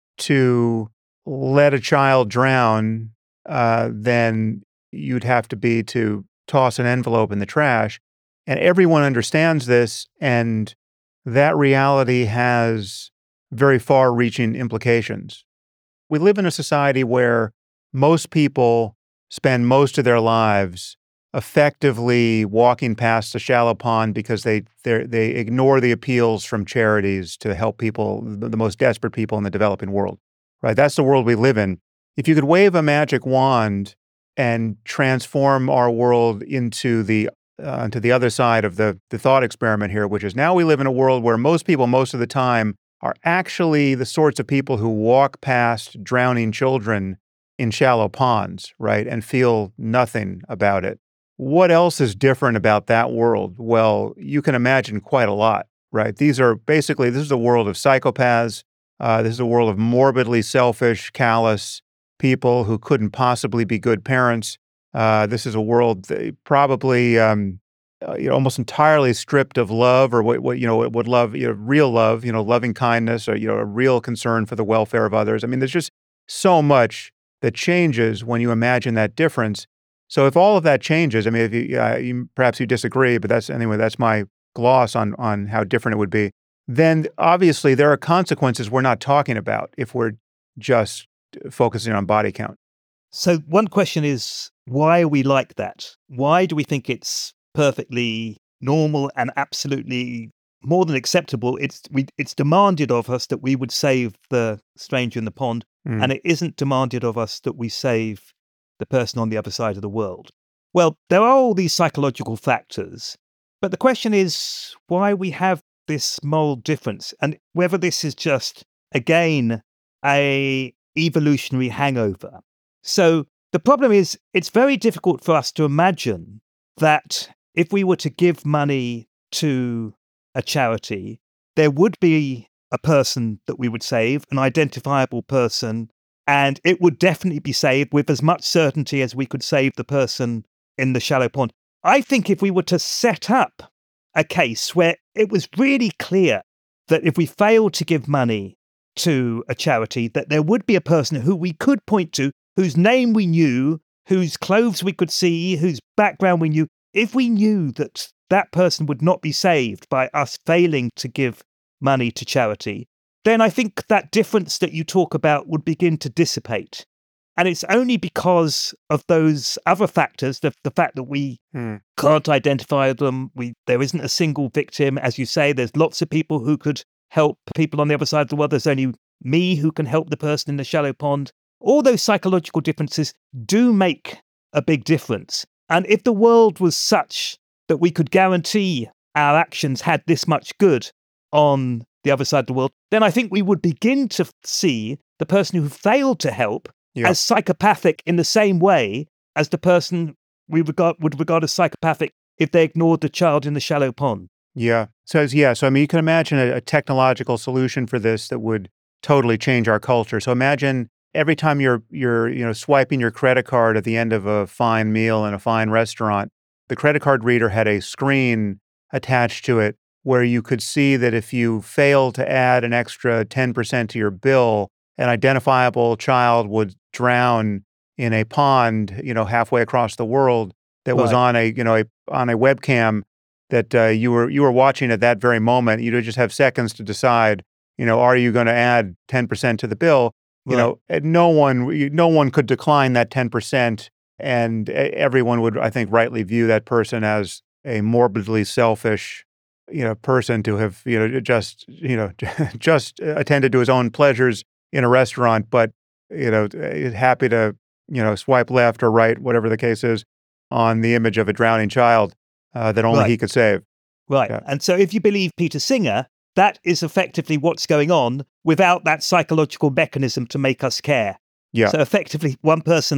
to let a child drown uh, than you'd have to be to toss an envelope in the trash. And everyone understands this, and that reality has very far-reaching implications. We live in a society where most people spend most of their lives effectively walking past a shallow pond because they they ignore the appeals from charities to help people, the most desperate people in the developing world, right? That's the world we live in. If you could wave a magic wand and transform our world into the uh, into the other side of the, the thought experiment here, which is now we live in a world where most people most of the time are actually the sorts of people who walk past drowning children in shallow ponds, right, and feel nothing about it. What else is different about that world? Well, you can imagine quite a lot, right? These are basically, this is a world of psychopaths. Uh, this is a world of morbidly selfish, callous people who couldn't possibly be good parents. Uh, this is a world that probably um, uh, you know, almost entirely stripped of love, or what, what you know, what love, you know, real love, you know, loving kindness, or you know, a real concern for the welfare of others. I mean, there's just so much that changes when you imagine that difference. So if all of that changes, I mean, if you, uh, you perhaps you disagree, but that's anyway, that's my gloss on on how different it would be. Then obviously there are consequences we're not talking about if we're just focusing on body count. So one question is, why are we like that? Why do we think it's perfectly normal and absolutely more than acceptable? It's we it's demanded of us that we would save the stranger in the pond, mm. and it isn't demanded of us that we save the person on the other side of the world. Well, there are all these psychological factors, but the question is why we have this moral difference, and whether this is just, again, a evolutionary hangover. So the problem is it's very difficult for us to imagine that if we were to give money to a charity, there would be a person that we would save, an identifiable person, and it would definitely be saved with as much certainty as we could save the person in the shallow pond. I think if we were to set up a case where it was really clear that if we failed to give money to a charity, that there would be a person who we could point to, whose name we knew, whose clothes we could see, whose background we knew, if we knew that that person would not be saved by us failing to give money to charity, then I think that difference that you talk about would begin to dissipate. And it's only because of those other factors, the, the fact that we hmm. can't identify them, we there isn't a single victim. As you say, there's lots of people who could help people on the other side of the world. There's only me who can help the person in the shallow pond. All those psychological differences do make a big difference. And if the world was such that we could guarantee our actions had this much good on the other side of the world, then I think we would begin to see the person who failed to help yeah. as psychopathic in the same way as the person we regard would regard as psychopathic if they ignored the child in the shallow pond. Yeah. So, yeah. So, I mean, you can imagine a, a technological solution for this that would totally change our culture. So imagine every time you're, you're, you know, swiping your credit card at the end of a fine meal in a fine restaurant, the credit card reader had a screen attached to it where you could see that if you failed to add an extra ten percent to your bill, an identifiable child would drown in a pond, you know, halfway across the world that right. was on a, you know, a, on a webcam that uh, you were you were watching at that very moment. You'd just have seconds to decide, you know, are you going to add ten percent to the bill? You right. know, no one no one could decline that ten percent, and everyone would, I think, rightly view that person as a morbidly selfish, you know, person to have, you know, just, you know, just attended to his own pleasures in a restaurant, but, you know, happy to, you know, swipe left or right, whatever the case is, on the image of a drowning child uh, that only right. he could save. Right. Yeah. And so if you believe Peter Singer, that is effectively what's going on without that psychological mechanism to make us care. Yeah. So effectively, one person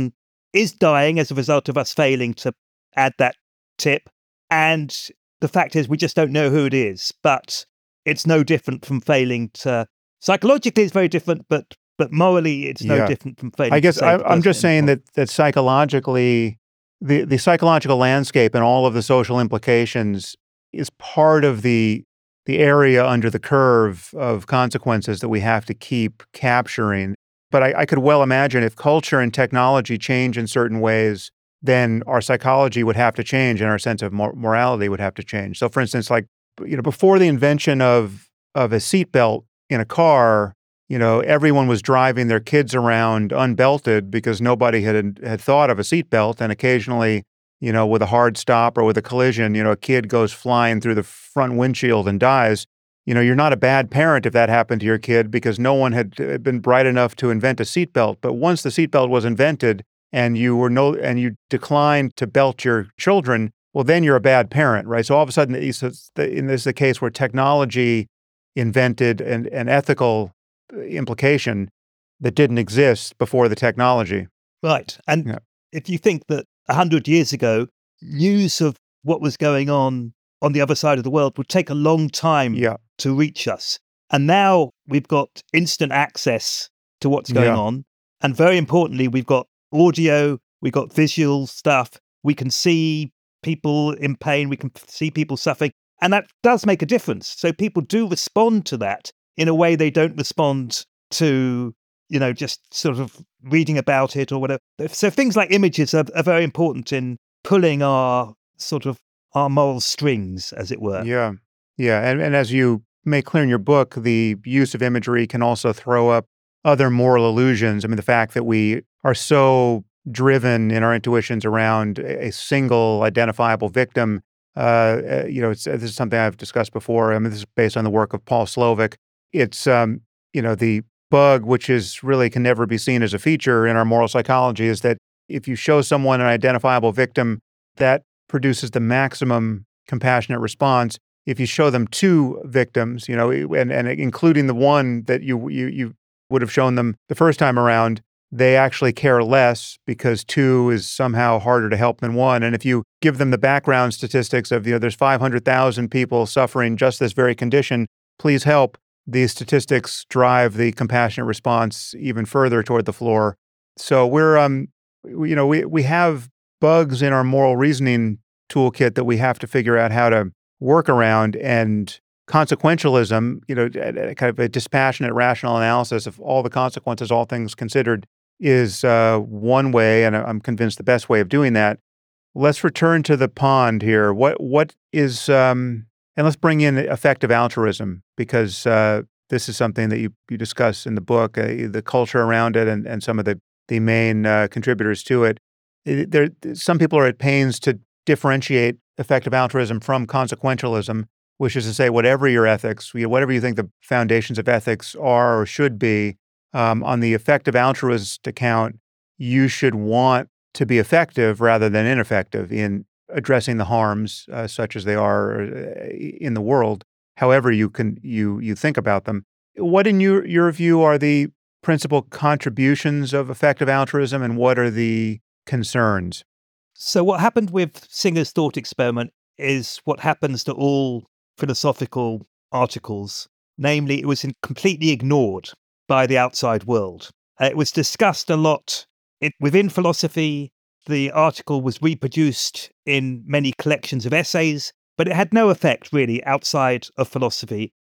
is dying as a result of us failing to add that tip. And the fact is, we just don't know who it is. But it's no different from failing to... Psychologically, it's very different, but but morally, it's no Yeah. different from failing I guess to save I, the I'm person just in saying the that that psychologically, the, the psychological landscape and all of the social implications is part of the the area under the curve of consequences that we have to keep capturing. But I, I could well imagine if culture and technology change in certain ways, then our psychology would have to change and our sense of mor- morality would have to change. So, for instance, like you know, before the invention of of a seatbelt in a car, you know, everyone was driving their kids around unbelted because nobody had had thought of a seatbelt. And occasionally, you know, with a hard stop or with a collision, you know, a kid goes flying through the front windshield and dies. You know, you're not a bad parent if that happened to your kid because no one had uh, been bright enough to invent a seatbelt. But once the seatbelt was invented and you were no and you declined to belt your children, well, then you're a bad parent, right? So all of a sudden, it's, it's the, and this is a case where technology invented an, an ethical implication that didn't exist before the technology. Right. And Yeah. if you think that one hundred years ago, news of what was going on on the other side of the world would take a long time Yeah. to reach us. And now we've got instant access to what's going Yeah. on. And very importantly, we've got audio, we've got visual stuff. We can see people in pain, we can see people suffering. And that does make a difference. So people do respond to that in a way they don't respond to, you know, just sort of reading about it or whatever. So things like images are, are very important in pulling our sort of our moral strings, as it were. Yeah. Yeah. And, and as you make clear in your book, the use of imagery can also throw up other moral illusions. I mean, the fact that we are so driven in our intuitions around a single identifiable victim, uh, you know, it's, this is something I've discussed before. I mean, this is based on the work of Paul Slovic. It's, um, you know, the bug, which is really can never be seen as a feature in our moral psychology, is that if you show someone an identifiable victim, that produces the maximum compassionate response. If you show them two victims, you know, and, and including the one that you, you you would have shown them the first time around, they actually care less because two is somehow harder to help than one. And if you give them the background statistics of, you know, there's five hundred thousand people suffering just this very condition, please help, these statistics drive the compassionate response even further toward the floor. So we're, um, you know, we we have bugs in our moral reasoning toolkit that we have to figure out how to work around. And consequentialism, you know, kind of a dispassionate, rational analysis of all the consequences, all things considered, is uh, one way, and I'm convinced the best way of doing that. Let's return to the pond here. What what is, um, and let's bring in effective altruism, because uh, this is something that you, you discuss in the book, uh, the culture around it and, and some of the, the main uh, contributors to it. It, there, some people are at pains to differentiate effective altruism from consequentialism, which is to say, whatever your ethics, you know, whatever you think the foundations of ethics are or should be, um, on the effective altruist account, you should want to be effective rather than ineffective in addressing the harms, uh, such as they are uh, in the world, however you can you you think about them. What, in your your view, are the principal contributions of effective altruism, and what are the concerns? So what happened with Singer's thought experiment is what happens to all philosophical articles. Namely, it was in, completely ignored by the outside world. Uh, it was discussed a lot it, within philosophy. The article was reproduced in many collections of essays, but it had no effect really outside of philosophy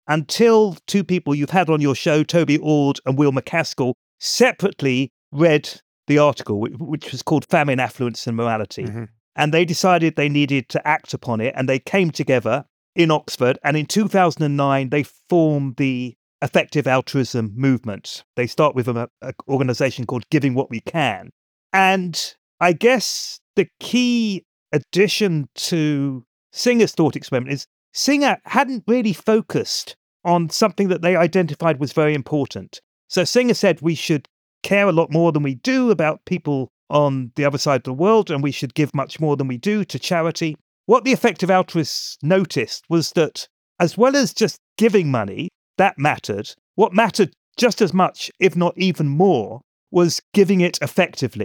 until two people you've had on your show, Toby Ord and Will MacAskill, separately read the article, which was called Famine, Affluence and Morality. Mm-hmm. And they decided they needed to act upon it, and they came together in Oxford, and in two thousand nine, they formed the Effective Altruism Movement. They start with an organization called Giving What We Can. And I guess the key addition to Singer's thought experiment is Singer hadn't really focused on something that they identified was very important. So Singer said we should care a lot more than we do about people on the other side of the world, and we should give much more than we do to charity. What the effective altruists noticed was that as well as just giving money, that mattered. What mattered just as much, if not even more, was giving it effectively.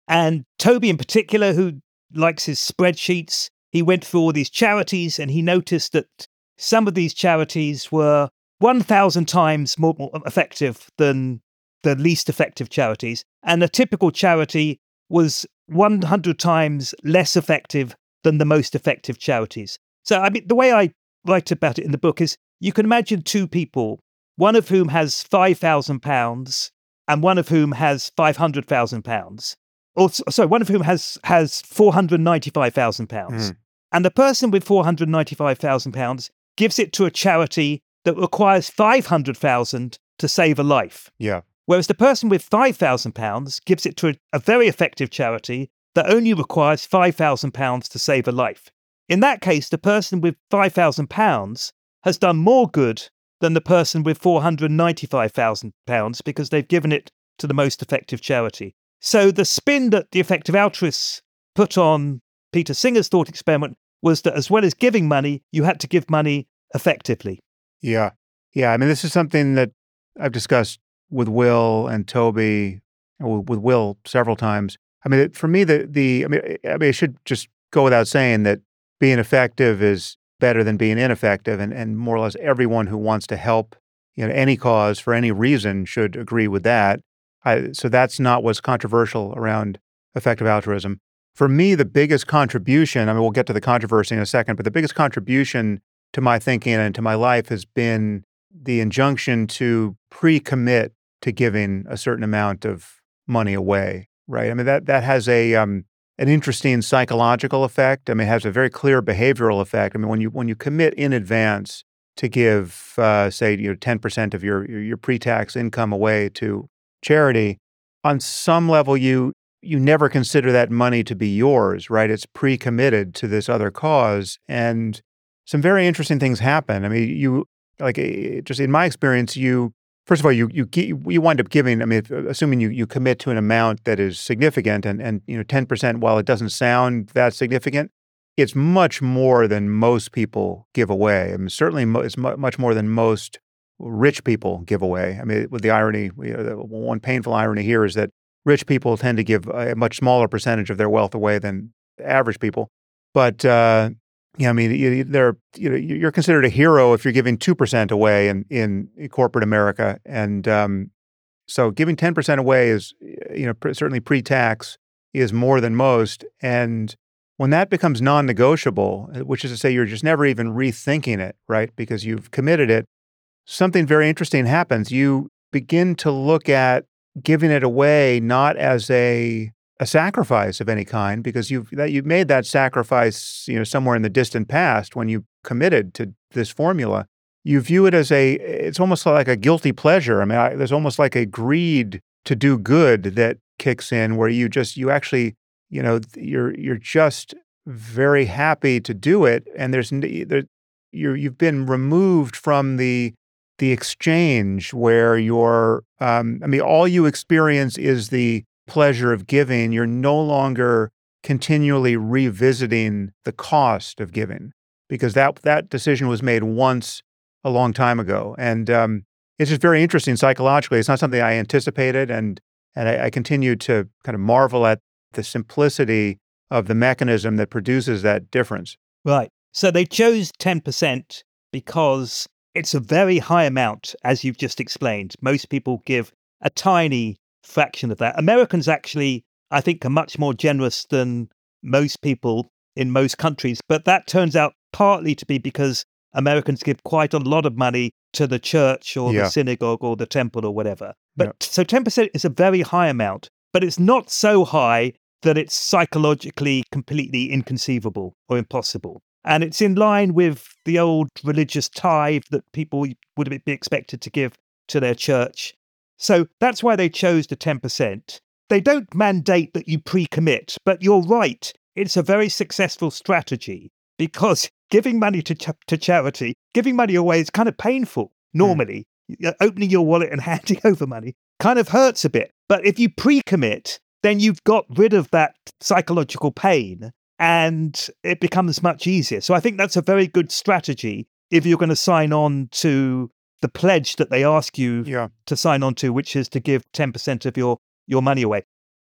And Toby in particular, who likes his spreadsheets, he went through all these charities and he noticed that some of these charities were one thousand times more effective than the least effective charities. And a typical charity was one hundred times less effective than the most effective charities. So, I mean, the way I write about it in the book is you can imagine two people, one of whom has five thousand pounds and one of whom has five hundred thousand pounds. Or, sorry, one of whom has, has four hundred ninety-five thousand pounds. Mm. And the person with four hundred ninety-five thousand pounds gives it to a charity that requires five hundred thousand to save a life. Yeah. Whereas the person with five thousand pounds gives it to a, a very effective charity that only requires five thousand pounds to save a life. In that case, the person with five thousand pounds has done more good than the person with four hundred ninety-five thousand pounds because they've given it to the most effective charity. So the spin that the effective altruists put on Peter Singer's thought experiment was that as well as giving money, you had to give money effectively. Yeah. Yeah. I mean, this is something that I've discussed with Will and Toby, or with Will several times. I mean, for me, the, the I mean, I mean, it should just go without saying that being effective is better than being ineffective. And, and more or less everyone who wants to help, you know, any cause for any reason should agree with that. I, so that's not what's controversial around effective altruism. For me, the biggest contribution, I mean, we'll get to the controversy in a second, but the biggest contribution to my thinking and to my life has been the injunction to pre-commit to giving a certain amount of money away, right? I mean, that that has a um, an interesting psychological effect. I mean, it has a very clear behavioral effect. I mean, when you when you commit in advance to give, uh, say, you know, ten percent of your, your your pre-tax income away to charity, on some level, you you never consider that money to be yours, right? It's pre-committed to this other cause, and some very interesting things happen. I mean, you like just in my experience, you first of all you you you wind up giving. I mean, assuming you you commit to an amount that is significant, and and you know, ten percent, while it doesn't sound that significant, it's much more than most people give away. I mean, certainly it's much more than most rich people give away. I mean, with the irony, you know, the one painful irony here is that rich people tend to give a much smaller percentage of their wealth away than average people. But uh, yeah, I mean, you, they're you know you're considered a hero if you're giving two percent away in, in corporate America, and um, so giving ten percent away is you know pr- certainly pre-tax is more than most. And when that becomes non-negotiable, which is to say you're just never even rethinking it, right? Because you've committed it, something very interesting happens. You begin to look at giving it away not as a a sacrifice of any kind, because you've that you've made that sacrifice, you know, somewhere in the distant past when you committed to this formula. You view it as a it's almost like a guilty pleasure. I mean, I, there's almost like a greed to do good that kicks in, where you just you actually, you know, you're you're just very happy to do it, and there's there you you've been removed from the the exchange where you're, um, I mean, all you experience is the pleasure of giving. You're no longer continually revisiting the cost of giving, because that that decision was made once a long time ago. And um, it's just very interesting psychologically. It's not something I anticipated, and and I, I continue to kind of marvel at the simplicity of the mechanism that produces that difference. Right. So they chose ten percent because it's a very high amount, as you've just explained. Most people give a tiny fraction of that. Americans actually, I think, are much more generous than most people in most countries. But that turns out partly to be because Americans give quite a lot of money to the church or yeah. the synagogue or the temple or whatever. But yeah. So ten percent is a very high amount, but it's not so high that it's psychologically completely inconceivable or impossible. And it's in line with the old religious tithe that people would be expected to give to their church. So that's why they chose the ten percent. They don't mandate that you pre-commit, but you're right. It's a very successful strategy, because giving money to ch- to charity, giving money away is kind of painful normally. Mm. Opening your wallet and handing over money kind of hurts a bit. But if you pre-commit, then you've got rid of that psychological pain, and it becomes much easier. So I think that's a very good strategy if you're going to sign on to the pledge that they ask you yeah. to sign on to, which is to give ten percent of your, your money away.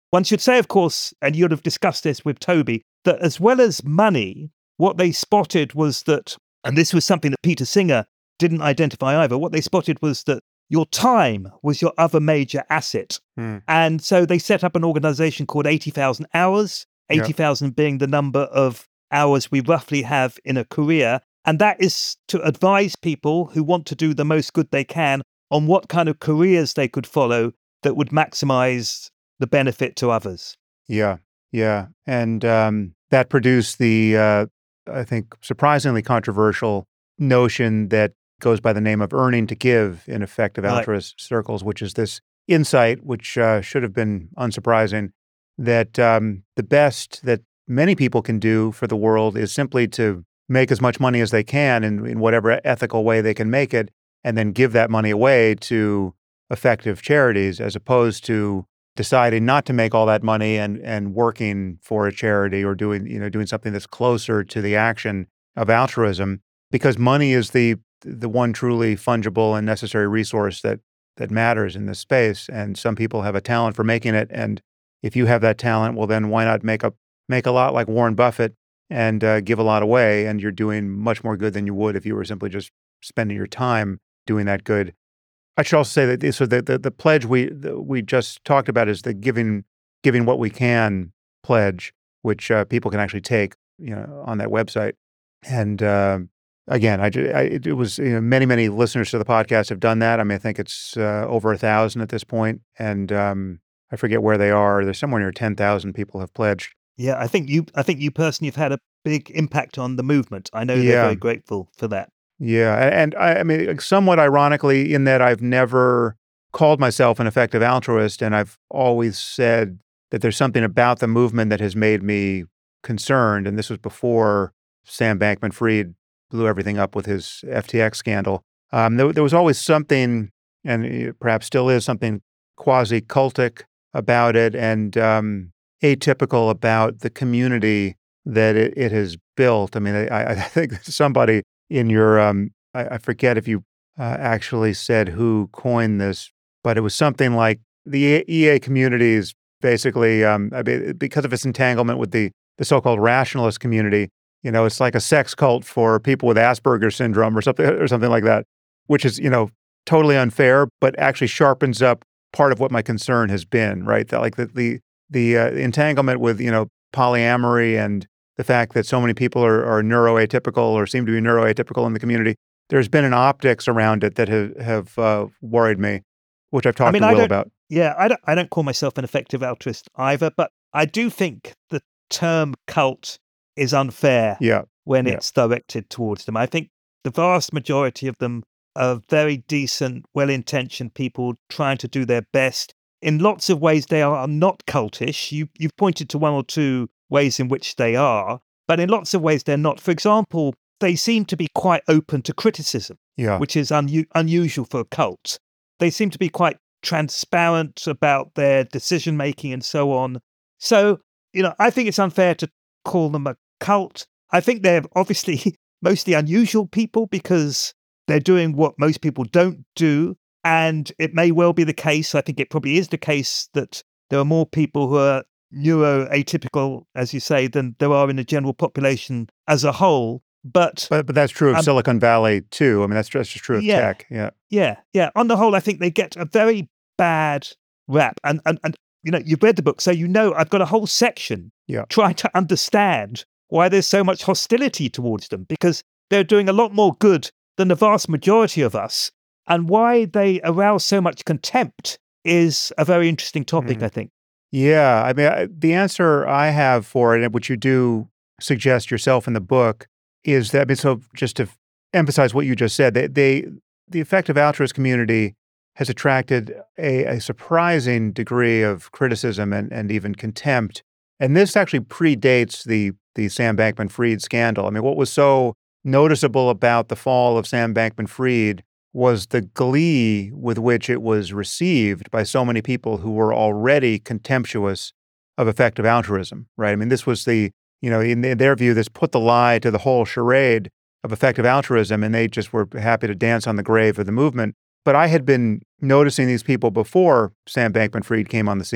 One should say, of course, and you'd have discussed this with Toby, that as well as money, what they spotted was that, and this was something that Peter Singer didn't identify either, what they spotted was that your time was your other major asset. Hmm. And so they set up an organization called eighty thousand hours, eighty thousand yep. being the number of hours we roughly have in a career. And that is to advise people who want to do the most good they can on what kind of careers they could follow that would maximize the benefit to others. Yeah, yeah. And um, that produced the, uh, I think, surprisingly controversial notion that goes by the name of earning to give in effective altruist right. circles, which is this insight, which uh, should have been unsurprising, that um, the best that many people can do for the world is simply to make as much money as they can in, in whatever ethical way they can make it, and then give that money away to effective charities, as opposed to deciding not to make all that money and and working for a charity or doing, you know, doing something that's closer to the action of altruism, because money is the the one truly fungible and necessary resource that that matters in this space. And some people have a talent for making it. And if you have that talent, well, then why not make a make a lot like Warren Buffett and uh, give a lot away? And you're doing much more good than you would if you were simply just spending your time doing that good. I should also say that so the the, the pledge we the, we just talked about is the giving giving what we can pledge, which uh, people can actually take, you know, on that website. And uh, again, I, I it was, you know, many many listeners to the podcast have done that. I mean, I think it's uh, over a thousand at this point, and um, I forget where they are. There's somewhere near ten thousand people have pledged. Yeah, I think you I think you personally have had a big impact on the movement. I know Yeah. they're very grateful for that. Yeah, a- and I, I mean, somewhat ironically, in that I've never called myself an effective altruist, and I've always said that there's something about the movement that has made me concerned, and this was before Sam Bankman-Fried blew everything up with his F T X scandal. Um, there, there was always something, and it perhaps still is, something quasi-cultic about it, and um, atypical about the community that it, it has built. I mean, I, I think somebody in your, um, I, I forget if you uh, actually said who coined this, but it was something like the E A community is basically, um, I mean, because of its entanglement with the, the so-called rationalist community, you know, it's like a sex cult for people with Asperger's syndrome or something, or something like that, which is, you know, totally unfair, but actually sharpens up part of what my concern has been, right? That, like the the the uh, entanglement with, you know, polyamory and the fact that so many people are, are neuroatypical or seem to be neuroatypical in the community. There's been an optics around it that have, have uh, worried me, which I've talked I mean, to I Will don't- about. Yeah, I don't I don't call myself an effective altruist either, but I do think the term cult is unfair Yeah, when yeah. it's directed towards them. I think the vast majority of them are very decent, well-intentioned people trying to do their best. In lots of ways, they are not cultish. You, you've pointed to one or two ways in which they are, but in lots of ways, they're not. For example, they seem to be quite open to criticism, Yeah, which is unu- unusual for a cult. They seem to be quite transparent about their decision-making and so on. So, you know, I think it's unfair to call them a cult. I think they're obviously mostly unusual people because they're doing what most people don't do. And it may well be the case, I think it probably is the case, that there are more people who are neuroatypical, as you say, than there are in the general population as a whole. But but but that's true of Um, Silicon Valley too. I mean, that's just true of Yeah. tech. Yeah, yeah, yeah, on the whole, I think they get a very bad rap. And, and, and you know, you've read the book, so you know I've got a whole section Yeah. trying to understand why there's so much hostility towards them, because they're doing a lot more good than the vast majority of us. And why they arouse so much contempt is a very interesting topic, Mhm. I think. Yeah. I mean, I, the answer I have for it, which you do suggest yourself in the book, is that, I mean, so just to f- emphasize what you just said, they, they the effective altruist community has attracted a, a surprising degree of criticism and, and even contempt. And this actually predates the the Sam Bankman-Fried scandal. I mean, what was so noticeable about the fall of Sam Bankman-Fried was the glee with which it was received by so many people who were already contemptuous of effective altruism, right? I mean, this was the, you know, in, in their view, this put the lie to the whole charade of effective altruism, and they just were happy to dance on the grave of the movement. But I had been noticing these people before Sam Bankman-Fried came on the scene.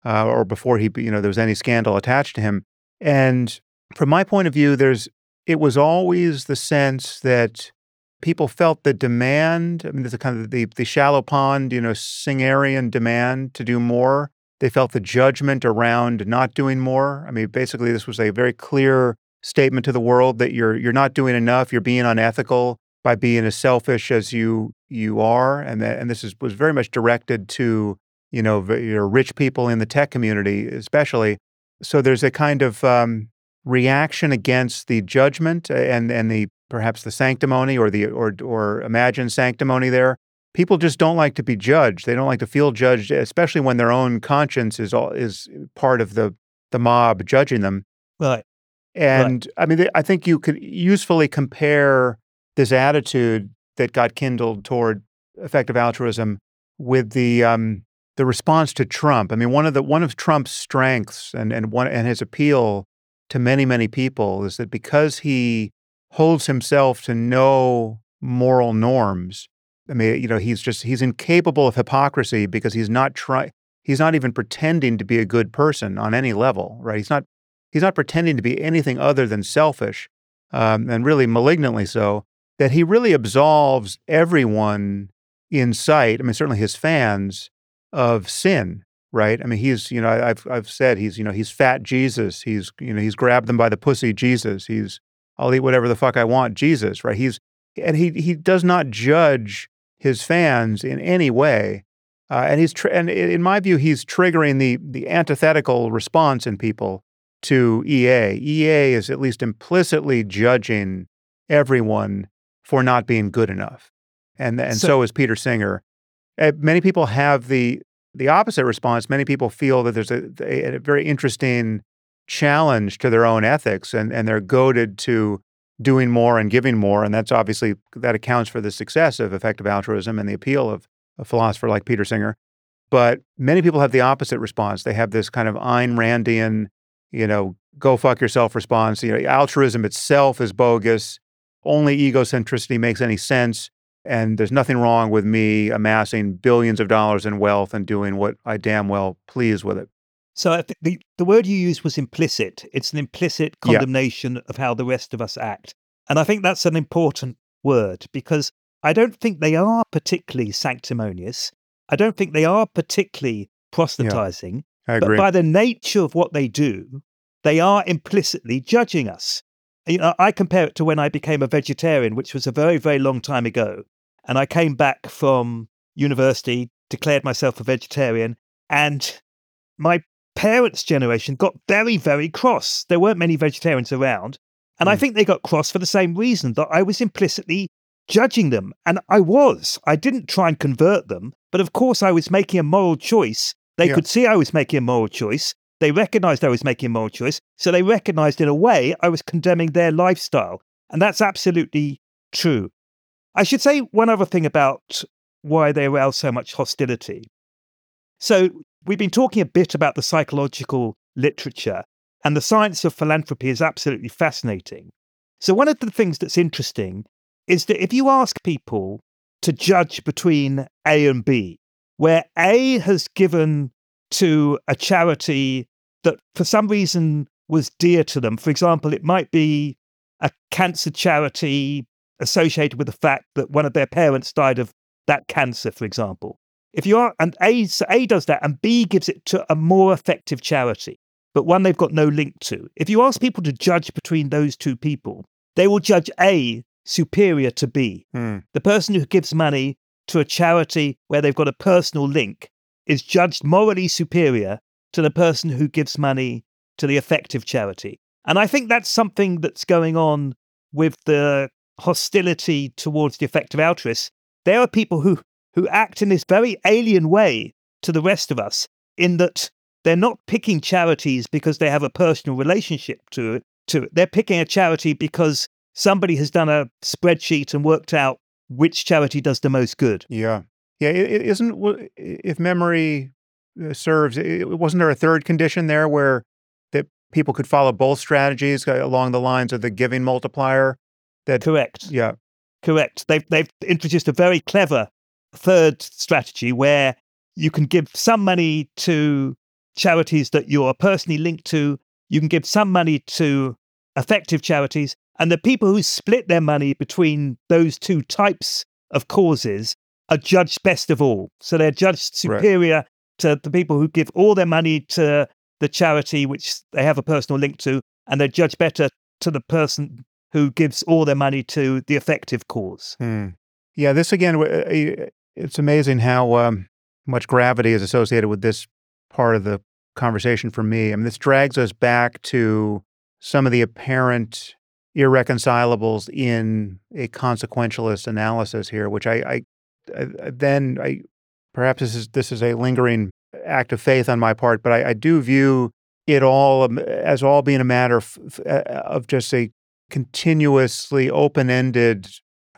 uh, or before he, you know, there was any scandal attached to him. And from my point of view, there's it was always the sense that people felt the demand. I mean, there's a kind of the the shallow pond, you know, Singerian demand to do more. They felt the judgment around not doing more. I mean, basically, this was a very clear statement to the world that you're you're not doing enough. You're being unethical by being as selfish as you you are, and that, and this is was very much directed to you know v- your rich people in the tech community, especially. So there's a kind of um, reaction against the judgment and and the perhaps the sanctimony or the or or imagined sanctimony there. People just don't like to be judged. They don't like to feel judged, especially when their own conscience is all is part of the the mob judging them. Right. And right. I mean, I think you could usefully compare this attitude that got kindled toward effective altruism with the um, the response to Trump. I mean, one of the one of Trump's strengths and and one and his appeal to many many people is that because he holds himself to no moral norms. I mean, you know, he's just he's incapable of hypocrisy because he's not trying. He's not even pretending to be a good person on any level, right? He's not. He's not pretending to be anything other than selfish, um, and really malignantly so. That he really absolves everyone in sight. I mean, certainly his fans of sin, right? I mean, he's you know I've I've said he's you know he's fat Jesus. He's you know he's grabbed them by the pussy Jesus. He's I'll eat whatever the fuck I want Jesus, right? He's and he he does not judge his fans in any way. Uh, and he's tr- and in my view, he's triggering the the antithetical response in people to E A. E A is at least implicitly judging everyone for not being good enough, and and so, so is Peter Singer. Uh, many people have the the opposite response. Many people feel that there's a, a, a very interesting challenge to their own ethics, and and they're goaded to doing more and giving more, and that's obviously that accounts for the success of effective altruism and the appeal of a philosopher like Peter Singer. But many people have the opposite response. They have this kind of Ayn Randian, you know, go fuck yourself response. You know, altruism itself is bogus. Only egocentricity makes any sense. And there's nothing wrong with me amassing billions of dollars in wealth and doing what I damn well please with it. So I think the, the word you used was implicit. It's an implicit condemnation yeah. of how the rest of us act. And I think that's an important word because I don't think they are particularly sanctimonious. I don't think they are particularly proselytizing. Yeah, I agree. But by the nature of what they do, they are implicitly judging us. You know, I compare it to when I became a vegetarian, which was a very, very long time ago. And I came back from university, declared myself a vegetarian, and my parents' generation got very, very cross. There weren't many vegetarians around. And mm. I think they got cross for the same reason, that I was implicitly judging them. And I was. I didn't try and convert them. But of course, I was making a moral choice. They yeah. could see I was making a moral choice. They recognized I was making a moral choice. So they recognized in a way I was condemning their lifestyle. And that's absolutely true. I should say one other thing about why they arouse so much hostility. So we've been talking a bit about the psychological literature, and the science of philanthropy is absolutely fascinating. So one of the things that's interesting is that if you ask people to judge between A and B, where A has given to a charity that for some reason was dear to them, for example, it might be a cancer charity associated with the fact that one of their parents died of that cancer, for example. If you are, and A, so A does that, and B gives it to a more effective charity, but one they've got no link to. If you ask people to judge between those two people, they will judge A superior to B. Hmm. The person who gives money to a charity where they've got a personal link is judged morally superior to the person who gives money to the effective charity. And I think that's something that's going on with the hostility towards the effective altruists. There are people who, who act in this very alien way to the rest of us, in that they're not picking charities because they have a personal relationship to it. To it. They're picking a charity because somebody has done a spreadsheet and worked out which charity does the most good. Yeah. Yeah, it, it isn't, if memory serves, it, wasn't there a third condition there where that people could follow both strategies along the lines of the giving multiplier? That, Correct. Yeah. Correct. They've, they've introduced a very clever third strategy where you can give some money to charities that you are personally linked to. You can give some money to effective charities. And the people who split their money between those two types of causes are judged best of all. So they're judged superior right. to the people who give all their money to the charity which they have a personal link to, and they're judged better to the person who gives all their money to the effective cause. Hmm. Yeah, this again, it's amazing how um, much gravity is associated with this part of the conversation for me. I mean, this drags us back to some of the apparent irreconcilables in a consequentialist analysis here, which I, I, I then I perhaps this is this is a lingering act of faith on my part, but I, I do view it all as all being a matter of, of just a continuously open-ended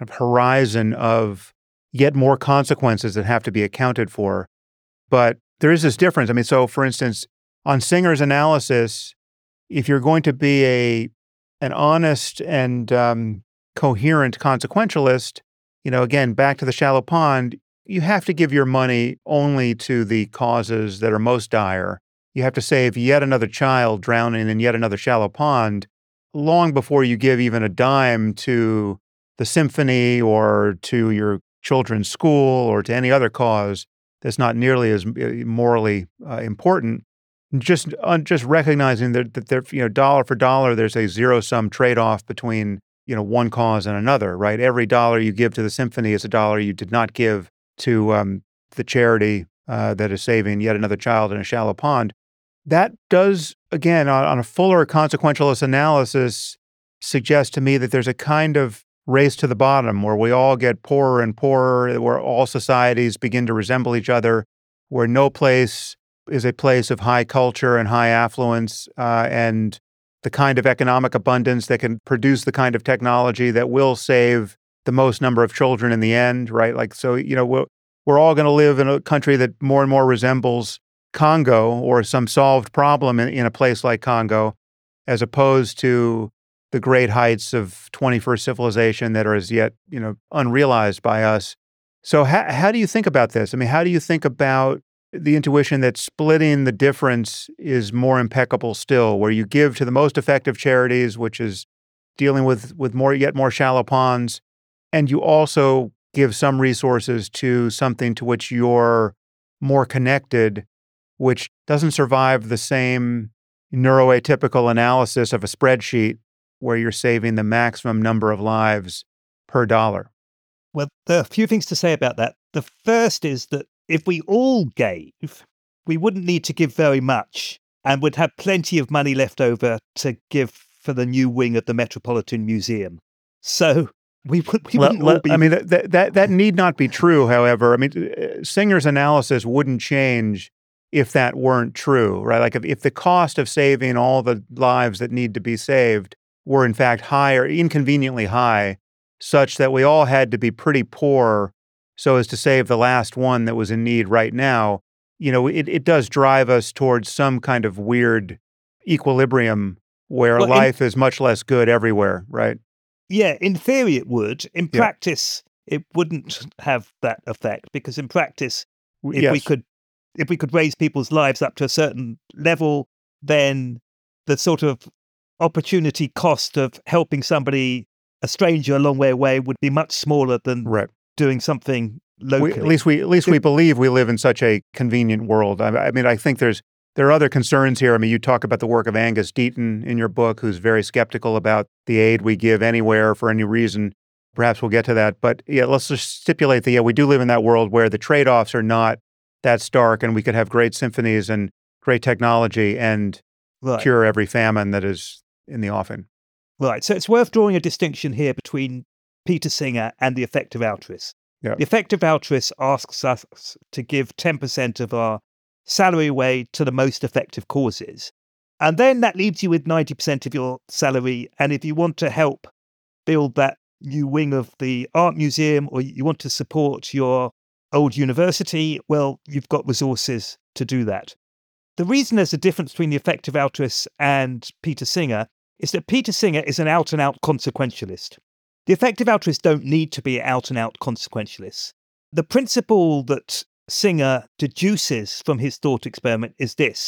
horizon of yet more consequences that have to be accounted for. But there is this difference. I mean, so for instance, on Singer's analysis, if you're going to be a an honest and um, coherent consequentialist, you know, again, back to the shallow pond, you have to give your money only to the causes that are most dire. You have to save yet another child drowning in yet another shallow pond long before you give even a dime to the symphony or to your children's school or to any other cause that's not nearly as morally uh, important. Just uh, just recognizing that that there, you know, dollar for dollar, there's a zero sum trade off between, you know, one cause and another, right? Every dollar you give to the symphony is a dollar you did not give to um, the charity uh, that is saving yet another child in a shallow pond. That does, again, on, on a fuller consequentialist analysis, suggest to me that there's a kind of race to the bottom where we all get poorer and poorer, where all societies begin to resemble each other, where no place is a place of high culture and high affluence uh, and the kind of economic abundance that can produce the kind of technology that will save the most number of children in the end, right? Like, so, you know, we're, we're all going to live in a country that more and more resembles Congo or some solved problem in, in a place like Congo, as opposed to the great heights of twenty-first civilization that are as yet, you know, unrealized by us. So how, how do you think about this? I mean, how do you think about the intuition that splitting the difference is more impeccable still, where you give to the most effective charities, which is dealing with, with more yet more shallow ponds, and you also give some resources to something to which you're more connected, which doesn't survive the same neuroatypical analysis of a spreadsheet where you're saving the maximum number of lives per dollar? Well, there are a few things to say about that. The first is that if we all gave, we wouldn't need to give very much and would have plenty of money left over to give for the new wing of the Metropolitan Museum. So we, would, we wouldn't let, all be... I mean, that, that, that need not be true, however. I mean, Singer's analysis wouldn't change if that weren't true, right? Like if, if the cost of saving all the lives that need to be saved were in fact high or inconveniently high, such that we all had to be pretty poor so as to save the last one that was in need right now, you know, it, it does drive us towards some kind of weird equilibrium where well, life in, is much less good everywhere, right? Yeah, in theory it would. In yeah. practice, it wouldn't have that effect, because in practice, if yes. we could if we could raise people's lives up to a certain level, then the sort of opportunity cost of helping somebody, a stranger a long way away, would be much smaller than right. doing something locally. We, at least we at least we believe we live in such a convenient world. I, I mean, I think there's there are other concerns here. I mean, you talk about the work of Angus Deaton in your book, who's very skeptical about the aid we give anywhere for any reason. Perhaps we'll get to that. But yeah, let's just stipulate that, yeah, we do live in that world where the trade-offs are not that stark, and we could have great symphonies and great technology and right. cure every famine that is in the offing. Right. So it's worth drawing a distinction here between Peter Singer and the effective altruist. Yeah. The effective altruist asks us to give ten percent of our salary away to the most effective causes. And then that leaves you with ninety percent of your salary. And if you want to help build that new wing of the art museum, or you want to support your old university, well, you've got resources to do that. The reason there's a difference between the effective altruist and Peter Singer is that Peter Singer is an out-and-out consequentialist. The effective altruists don't need to be out-and-out consequentialists. The principle that Singer deduces from his thought experiment is this.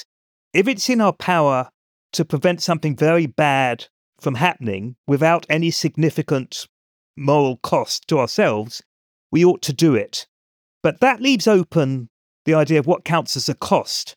if it's in our power to prevent something very bad from happening without any significant moral cost to ourselves, we ought to do it. But that leaves open the idea of what counts as a cost.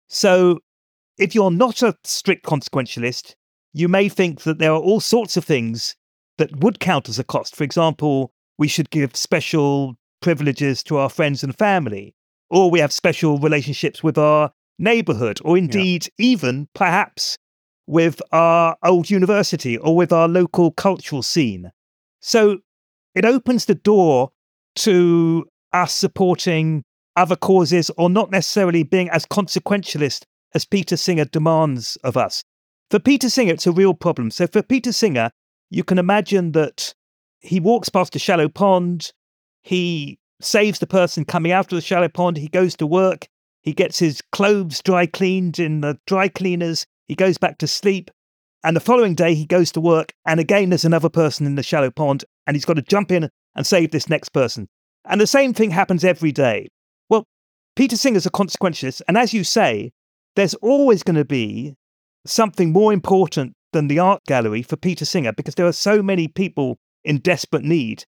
So if you're not a strict consequentialist, you may think that there are all sorts of things that would count as a cost. For example, we should give special privileges to our friends and family, or we have special relationships with our neighborhood, or indeed yeah. even perhaps with our old university or with our local cultural scene. So it opens the door to us supporting other causes or not necessarily being as consequentialist as Peter Singer demands of us. For Peter Singer, it's a real problem. So for Peter Singer, you can imagine that he walks past a shallow pond, he saves the person coming out of the shallow pond, he goes to work, he gets his clothes dry cleaned in the dry cleaners, he goes back to sleep, and the following day he goes to work, and again there's another person in the shallow pond, and he's got to jump in and save this next person. And the same thing happens every day. Well, Peter Singer's a consequentialist, and as you say, there's always going to be something more important than the art gallery for Peter Singer, because there are so many people in desperate need.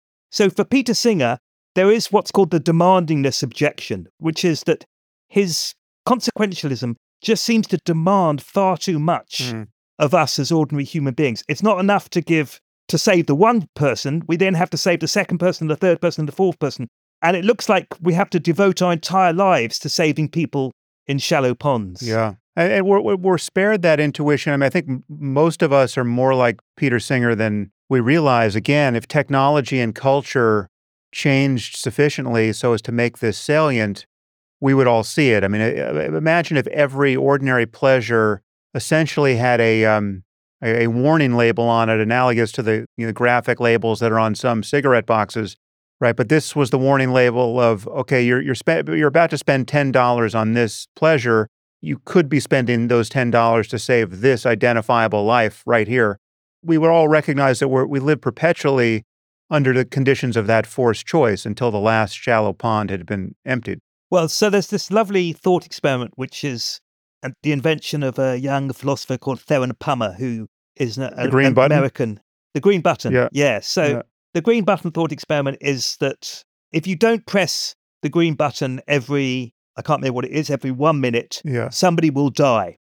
So for Peter Singer, there is what's called the demandingness objection, which is that his consequentialism just seems to demand far too much mm. of us as ordinary human beings. It's not enough to give to save the one person. We then have to save the second person, the third person, the fourth person. And it looks like we have to devote our entire lives to saving people in shallow ponds. Yeah. And we're, we're spared that intuition. I mean, I think most of us are more like Peter Singer than we realize. Again, if technology and culture changed sufficiently so as to make this salient, we would all see it. I mean, imagine if every ordinary pleasure essentially had a um, a, a warning label on it, analogous to the you know, graphic labels that are on some cigarette boxes, right? But this was the warning label of, okay, you're you're spe- you're about to spend ten dollars on this pleasure. You could be spending those ten dollars to save this identifiable life right here. We would all recognize that we're, we live perpetually under the conditions of that forced choice until the last shallow pond had been emptied. Well, so there's this lovely thought experiment, which is the invention of a young philosopher called Theron Pummer, who is an, the green an button? American. The green button, yeah. yeah. So yeah. the green button thought experiment is that if you don't press the green button every, I can't remember what it is, every one minute, yeah. somebody will die.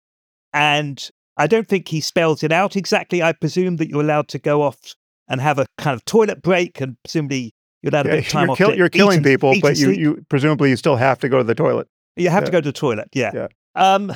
And I don't think he spells it out exactly. I presume that you're allowed to go off and have a kind of toilet break, and presumably you're allowed a yeah, bit of time you're off. Kill, to you're killing and, people, but you, you presumably you still have to go to the toilet. You have yeah. to go to the toilet, yeah. yeah. Um,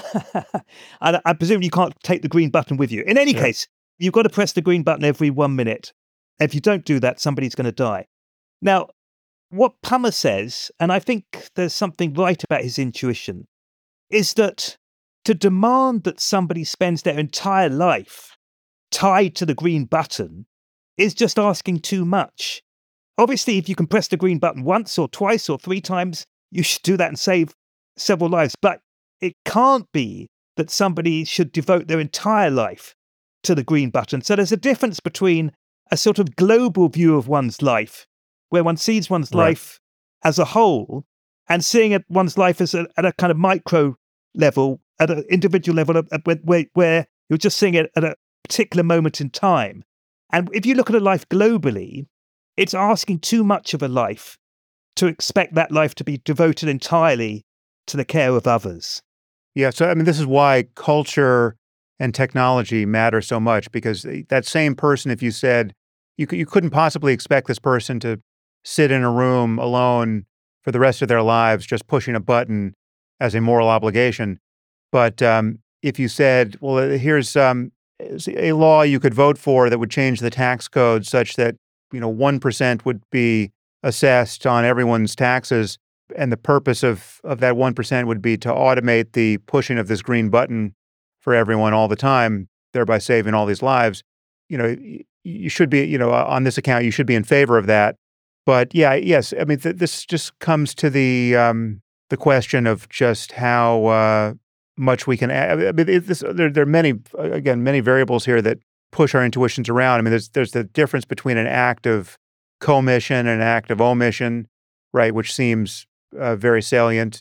and I presume you can't take the green button with you. In any yeah. case, you've got to press the green button every one minute. If you don't do that, somebody's going to die. Now, what Pummer says, and I think there's something right about his intuition, is that to demand that somebody spends their entire life tied to the green button is just asking too much. Obviously, if you can press the green button once or twice or three times, you should do that and save several lives. But it can't be that somebody should devote their entire life to the green button. So there's a difference between a sort of global view of one's life, where one sees one's right. life as a whole, and seeing it, one's life as a, at a kind of micro level, at an individual level, at, at, where, where you're just seeing it at a particular moment in time. And if you look at a life globally, it's asking too much of a life to expect that life to be devoted entirely to the care of others. Yeah, so I mean, this is why culture and technology matter so much, because that same person, if you said, you, you couldn't possibly expect this person to sit in a room alone for the rest of their lives just pushing a button as a moral obligation. But um, if you said, well, here's um, a law you could vote for that would change the tax code such that, you know, one percent would be assessed on everyone's taxes, and the purpose of, of that one percent would be to automate the pushing of this green button for everyone all the time, thereby saving all these lives. You know, you should be, you know, on this account, you should be in favor of that. But yeah, yes, I mean, th- this just comes to the um, the question of just how uh, much we can add. I mean, it, this, there, there are many, again, many variables here that push our intuitions around. I mean, there's there's the difference between an act of commission and an act of omission, right, which seems uh, very salient.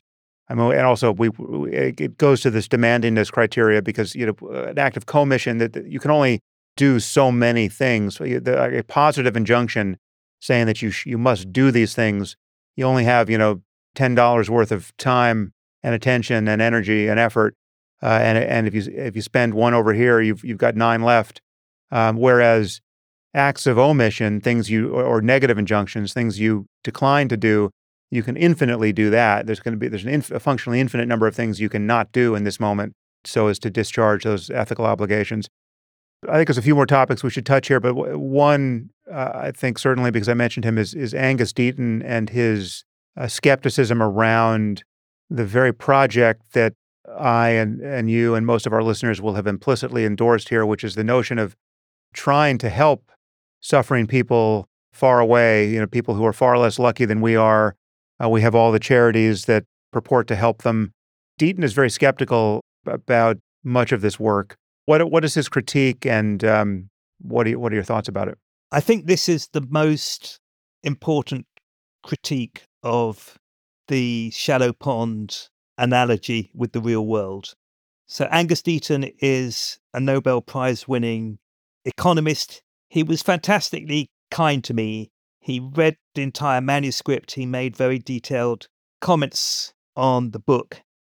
I mean, and also we it it goes to this demandingness criteria because you know an act of commission that, that you can only do so many things. So you- the- A positive injunction saying that you sh- you must do these things. You only have you know ten dollars worth of time and attention and energy and effort, uh, and and if you if you spend one over here, you've you've got nine left. Um, whereas acts of omission, things you or, or negative injunctions, things you decline to do, you can infinitely do that. There's going to be there's an inf- a functionally infinite number of things you can not do in this moment, so as to discharge those ethical obligations. I think there's a few more topics we should touch here, but w- one uh, I think certainly because I mentioned him is is Angus Deaton and his uh, skepticism around the very project that I and and you and most of our listeners will have implicitly endorsed here, which is the notion of trying to help suffering people far away, you know, people who are far less lucky than we are. Uh, we have all the charities that purport to help them. Deaton is very skeptical about much of this work. What what is his critique, and um, what are you, what are your thoughts about it? I think this is the most important critique of the shallow pond analogy with the real world. So Angus Deaton is a Nobel Prize winning economist. He was fantastically kind to me. He read the entire manuscript. He made very detailed comments on the book.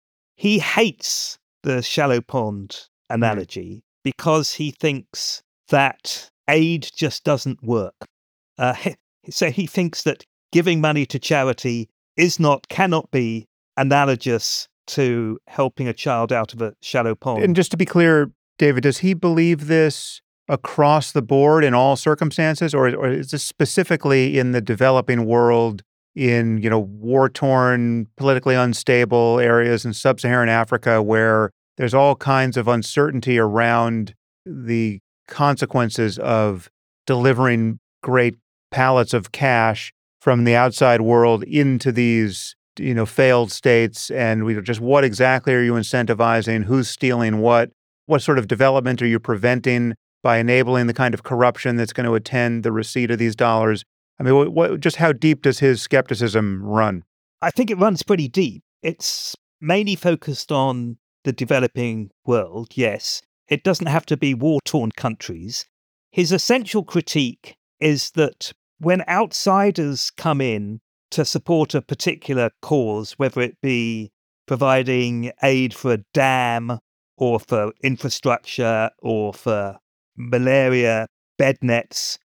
He hates the shallow pond analogy mm. because he thinks that aid just doesn't work. Uh, so he thinks that giving money to charity is not, cannot be analogous to helping a child out of a shallow pond. And just to be clear, David, does he believe this across the board in all circumstances, or, or is this specifically in the developing world, in you know war-torn, politically unstable areas in sub-Saharan Africa, where there's all kinds of uncertainty around the consequences of delivering great pallets of cash from the outside world into these you know failed states, and we just what exactly are you incentivizing? Who's stealing what? What sort of development are you preventing by enabling the kind of corruption that's going to attend the receipt of these dollars? I mean, what, what, just how deep does his skepticism run? I think it runs pretty deep. It's mainly focused on the developing world, yes. It doesn't have to be war-torn countries. His essential critique is that when outsiders come in to support a particular cause, whether it be providing aid for a dam or for infrastructure or for malaria bed nets,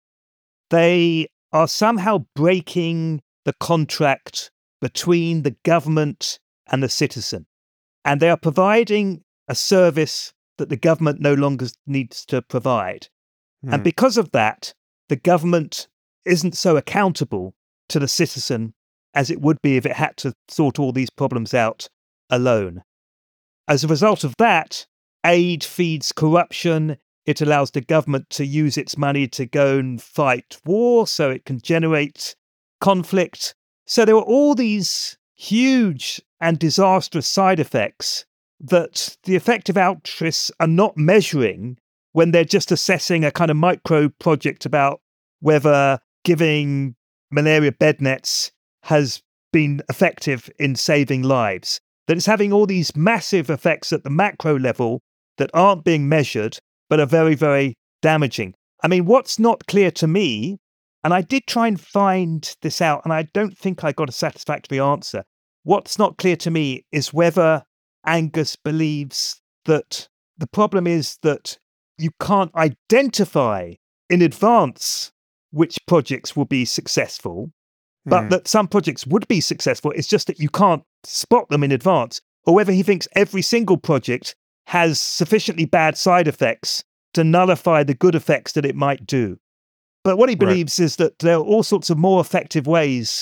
they are somehow breaking the contract between the government and the citizen. And they are providing a service that the government no longer needs to provide. Hmm. And because of that, the government isn't so accountable to the citizen as it would be if it had to sort all these problems out alone. As a result of that, aid feeds corruption. It allows the government to use its money to go and fight war so it can generate conflict. So there are all these huge and disastrous side effects that the effective altruists are not measuring when they're just assessing a kind of micro project about whether giving malaria bed nets has been effective in saving lives. That it's having all these massive effects at the macro level that aren't being measured, but are very, very damaging. I mean, what's not clear to me, and I did try and find this out, and I don't think I got a satisfactory answer. What's not clear to me is whether Angus believes that the problem is that you can't identify in advance which projects will be successful, but mm. that some projects would be successful. It's just that you can't spot them in advance, or whether he thinks every single project has sufficiently bad side effects to nullify the good effects that it might do. But what he believes right. is that there are all sorts of more effective ways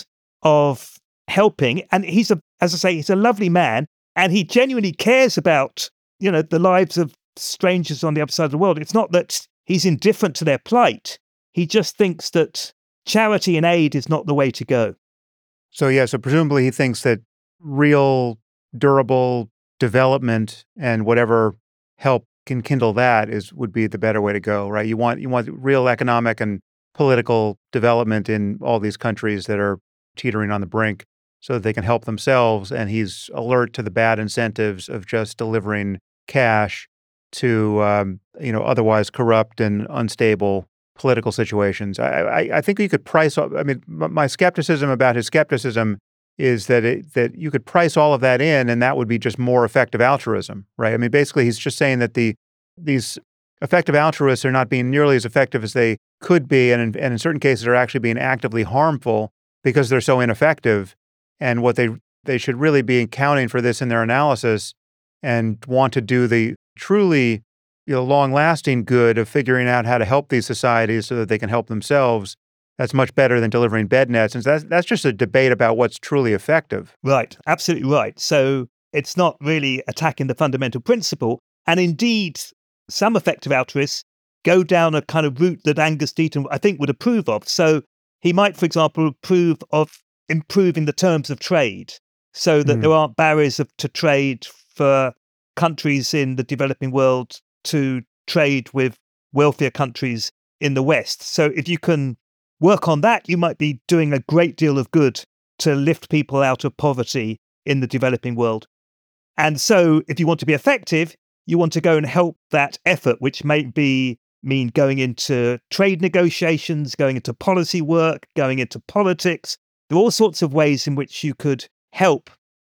of helping. And he's a, as I say, he's a lovely man, and he genuinely cares about, you know, the lives of strangers on the other side of the world. It's not that he's indifferent to their plight. He just thinks that charity and aid is not the way to go. So, yeah, so presumably he thinks that real, durable development and whatever help can kindle that is would be the better way to go, right? You want you want real economic and political development in all these countries that are teetering on the brink. so that they can help themselves, and he's alert to the bad incentives of just delivering cash to um, you know otherwise corrupt and unstable political situations. I, I, I think you could price. I mean, my skepticism about his skepticism is that it, that you could price all of that in, and that would be just more effective altruism, right? I mean, basically, he's just saying that the these effective altruists are not being nearly as effective as they could be, and in, and in certain cases are actually being actively harmful because they're so ineffective. And what they they should really be accounting for this in their analysis and want to do the truly you know, long-lasting good of figuring out how to help these societies so that they can help themselves. That's much better than delivering bed nets. And that's, that's just a debate about what's truly effective. Right, absolutely right. So it's not really attacking the fundamental principle. And indeed, some effective altruists go down a kind of route that Angus Deaton, I think, would approve of. So he might, for example, approve of improving the terms of trade so that mm. there aren't barriers of, to trade for countries in the developing world to trade with wealthier countries in the West. So if you can work on that, you might be doing a great deal of good to lift people out of poverty in the developing world. And so if you want to be effective, you want to go and help that effort, which may be mean going into trade negotiations, going into policy work, going into politics. There are all sorts of ways in which you could help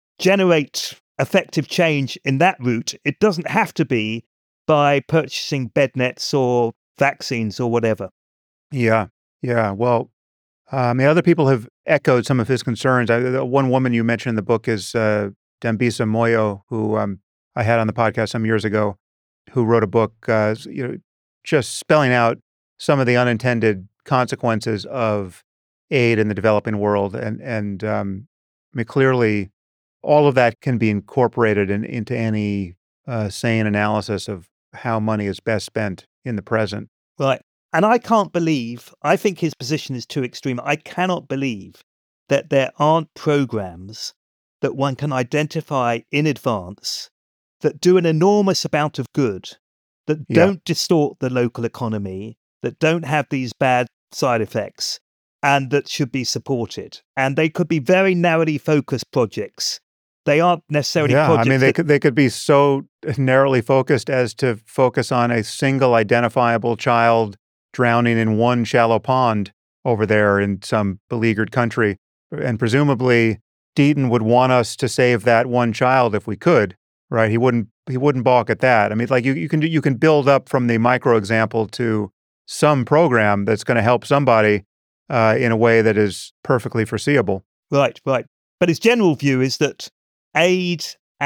generate effective change in that route. It doesn't have to be by purchasing bed nets or vaccines or whatever. Yeah, yeah. Well, I mean, other people have echoed some of his concerns. I, the one woman you mentioned in the book is uh, Dambisa Moyo, who um, I had on the podcast some years ago, who wrote a book, uh, you know, just spelling out some of the unintended consequences of aid in the developing world, and and um, I mean, clearly, all of that can be incorporated in, into any uh, sane analysis of how money is best spent in the present. Right. And I can't believe, I think his position is too extreme. I cannot believe that there aren't programs that one can identify in advance that do an enormous amount of good, that Yeah. don't distort the local economy, that don't have these bad side effects, and that should be supported. And they could be very narrowly focused projects. They aren't necessarily Yeah, I projects mean, they that- could they could be so narrowly focused as to focus on a single identifiable child drowning in one shallow pond over there in some beleaguered country. And presumably, Deaton would want us to save that one child if we could, right? He wouldn't he wouldn't balk at that. I mean, like you you can do, you can build up from the micro example to some program that's going to help somebody uh, in a way that is perfectly foreseeable. Right, right. But his general view is that aid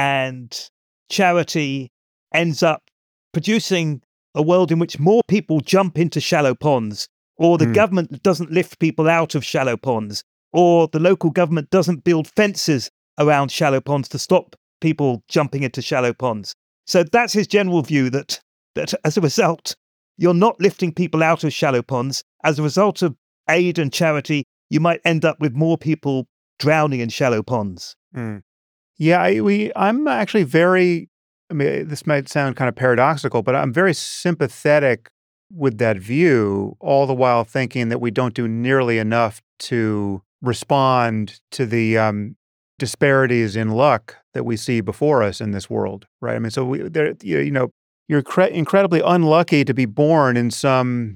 and charity ends up producing a world in which more people jump into shallow ponds, or the Mm. government doesn't lift people out of shallow ponds, or the local government doesn't build fences around shallow ponds to stop people jumping into shallow ponds. So that's his general view, that that as a result, you're not lifting people out of shallow ponds. As a result of aid and charity, you might end up with more people drowning in shallow ponds. Mm. Yeah, I, we. I'm actually very. I mean, this might sound kind of paradoxical, but I'm very sympathetic with that view. All the while thinking that we don't do nearly enough to respond to the um, disparities in luck that we see before us in this world, right? I mean, so we, there, you, you know, you're cre- incredibly unlucky to be born in some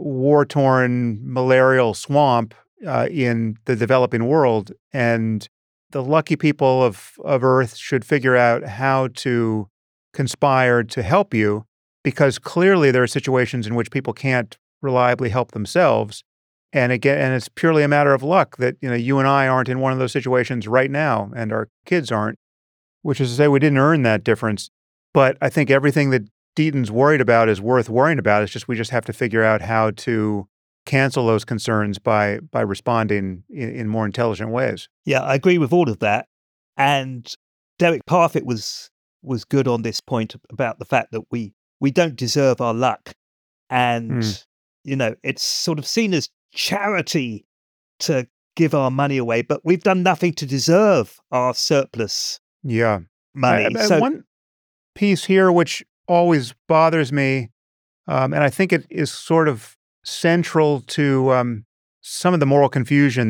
war-torn malarial swamp uh, in the developing world, and the lucky people of, of Earth should figure out how to conspire to help you, because clearly there are situations in which people can't reliably help themselves. And again, and it's purely a matter of luck that, you know, you and I aren't in one of those situations right now, and our kids aren't, which is to say we didn't earn that difference. But I think everything that Deaton's worried about is worth worrying about. It's just we just have to figure out how to cancel those concerns by by responding in, in more intelligent ways. Yeah, I agree with all of that. And Derek Parfit was was good on this point about the fact that we we don't deserve our luck. And, Mm. you know, it's sort of seen as charity to give our money away, but we've done nothing to deserve our surplus Yeah. money. I- I- so one piece here which always bothers me, um, and I think it is sort of central to um, some of the moral confusion that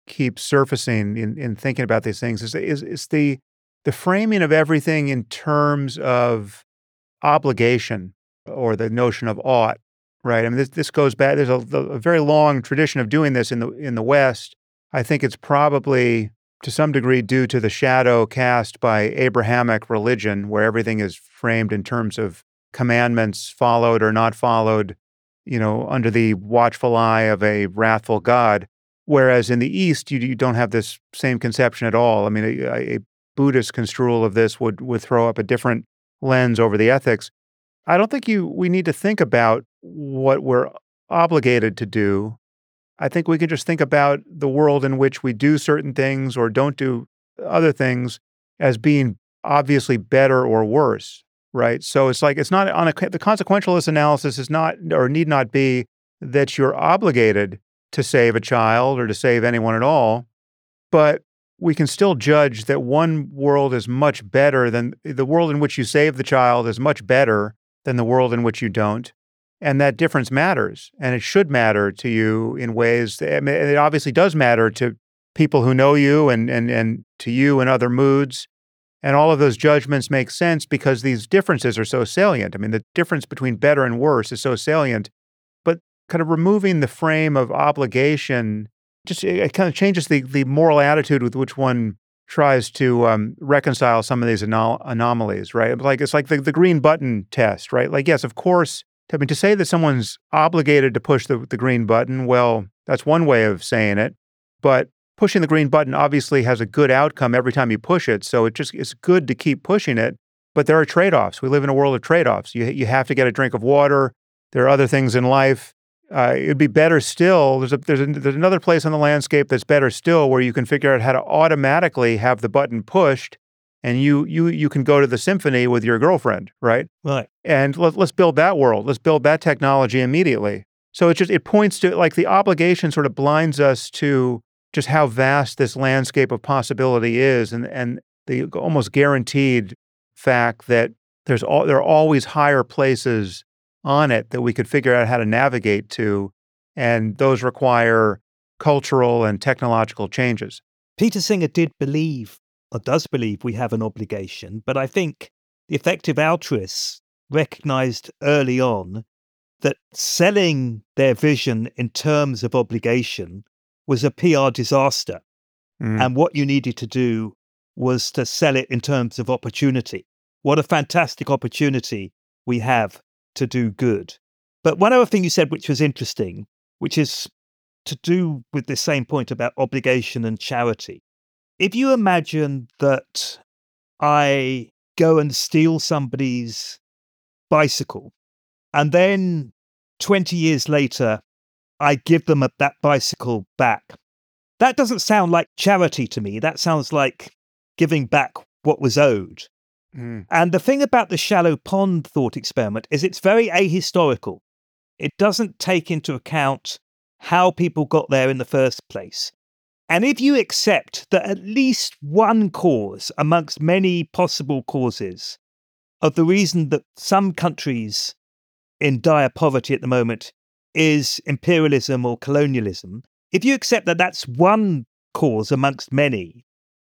keeps surfacing in, in thinking about these things is, is, is the, the framing of everything in terms of obligation or the notion of ought, right? I mean, this, this goes back, there's a, a very long tradition of doing this in the, in the West. I think it's probably to some degree due to the shadow cast by Abrahamic religion, where everything is framed in terms of commandments followed or not followed, you know, under the watchful eye of a wrathful God. Whereas in the East, you, you don't have this same conception at all. I mean, a, a Buddhist construal of this would, would throw up a different lens over the ethics. I don't think you we need to think about what we're obligated to do. I think we can just think about the world in which we do certain things or don't do other things as being obviously better or worse, right? So it's like, it's not on a, the consequentialist analysis is not, or need not be, that you're obligated to save a child or to save anyone at all, but we can still judge that one world is much better than, the world in which you save the child is much better than the world in which you don't. And that difference matters, and it should matter to you in ways. That, I mean, it obviously does matter to people who know you, and and and to you in other moods. And all of those judgments make sense because these differences are so salient. I mean, the difference between better and worse is so salient. But kind of removing the frame of obligation, just it, it kind of changes the the moral attitude with which one tries to um, reconcile some of these anom- anomalies, right? Like it's like the, the green button test, right? Like, yes, of course. I mean, to say that someone's obligated to push the, the green button, well, that's one way of saying it. But pushing the green button obviously has a good outcome every time you push it. So it just it's good to keep pushing it. But there are trade-offs. We live in a world of trade-offs. You you have to get a drink of water. There are other things in life. Uh, it'd be better still. There's a, there's a, there's another place on the landscape that's better still, where you can figure out how to automatically have the button pushed. And you you you can go to the symphony with your girlfriend, right? Right. And let, let's build that world. Let's build that technology immediately. So it just it points to, like, the obligation sort of blinds us to just how vast this landscape of possibility is, and and the almost guaranteed fact that there's all there are always higher places on it that we could figure out how to navigate to, and those require cultural and technological changes. Peter Singer did believe, or does believe, we have an obligation, but I think the effective altruists recognized early on that selling their vision in terms of obligation was a P R disaster. Mm. And what you needed to do was to sell it in terms of opportunity. What a fantastic opportunity we have to do good. But one other thing you said, which was interesting, which is to do with the same point about obligation and charity. If you imagine that I go and steal somebody's bicycle, and then twenty years later, I give them a, that bicycle back, that doesn't sound like charity to me. That sounds like giving back what was owed. Mm. And the thing about the shallow pond thought experiment is it's very ahistorical. It doesn't take into account how people got there in the first place. And if you accept that at least one cause amongst many possible causes of the reason that some countries in dire poverty at the moment is imperialism or colonialism, if you accept that that's one cause amongst many,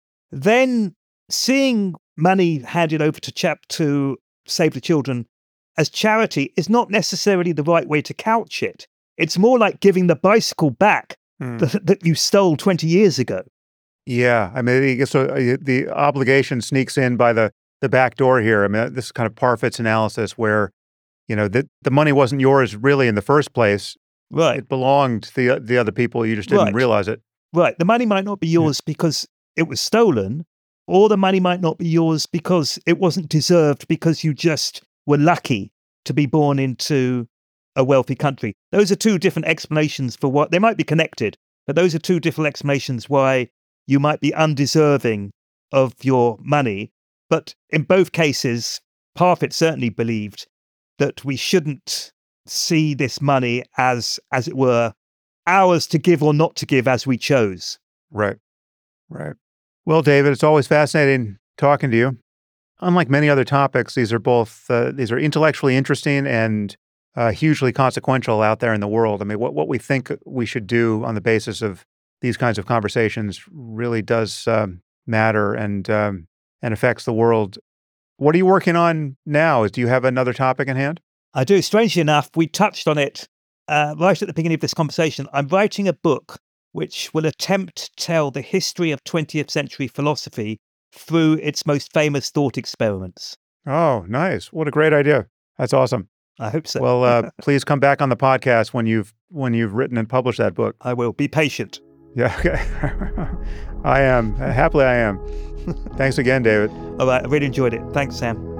then seeing money handed over to chap to save the children as charity is not necessarily the right way to couch it. It's more like giving the bicycle back mm. that, that you stole twenty years ago. Yeah, I mean, I guess so, uh, the obligation sneaks in by the, the back door here. I mean, this is kind of Parfit's analysis where, you know, the, the money wasn't yours really in the first place. Right. It belonged to the, the other people. You just didn't right. realize it. Right. The money might not be yours yeah. because it was stolen, or the money might not be yours because it wasn't deserved because you just were lucky to be born into a wealthy country. Those are two different explanations for what, they might be connected, but those are two different explanations why you might be undeserving of your money. But in both cases, Parfit certainly believed that we shouldn't see this money as, as it were, ours to give or not to give as we chose. Right, right. Well, David, it's always fascinating talking to you. Unlike many other topics, these are both, uh, these are intellectually interesting and uh, hugely consequential out there in the world. I mean, what, what we think we should do on the basis of these kinds of conversations really does um, matter and um, and affects the world. What are you working on now? Do you have another topic in hand? I do. Strangely enough, we touched on it uh, right at the beginning of this conversation. I'm writing a book which will attempt to tell the history of twentieth century philosophy through its most famous thought experiments. Oh, nice. What a great idea. That's awesome. I hope so. Well, uh, please come back on the podcast when you've when you've written and published that book. I will. Be patient. Yeah, okay. I am. Happily, I am. Thanks again, David. All right. I really enjoyed it. Thanks, Sam.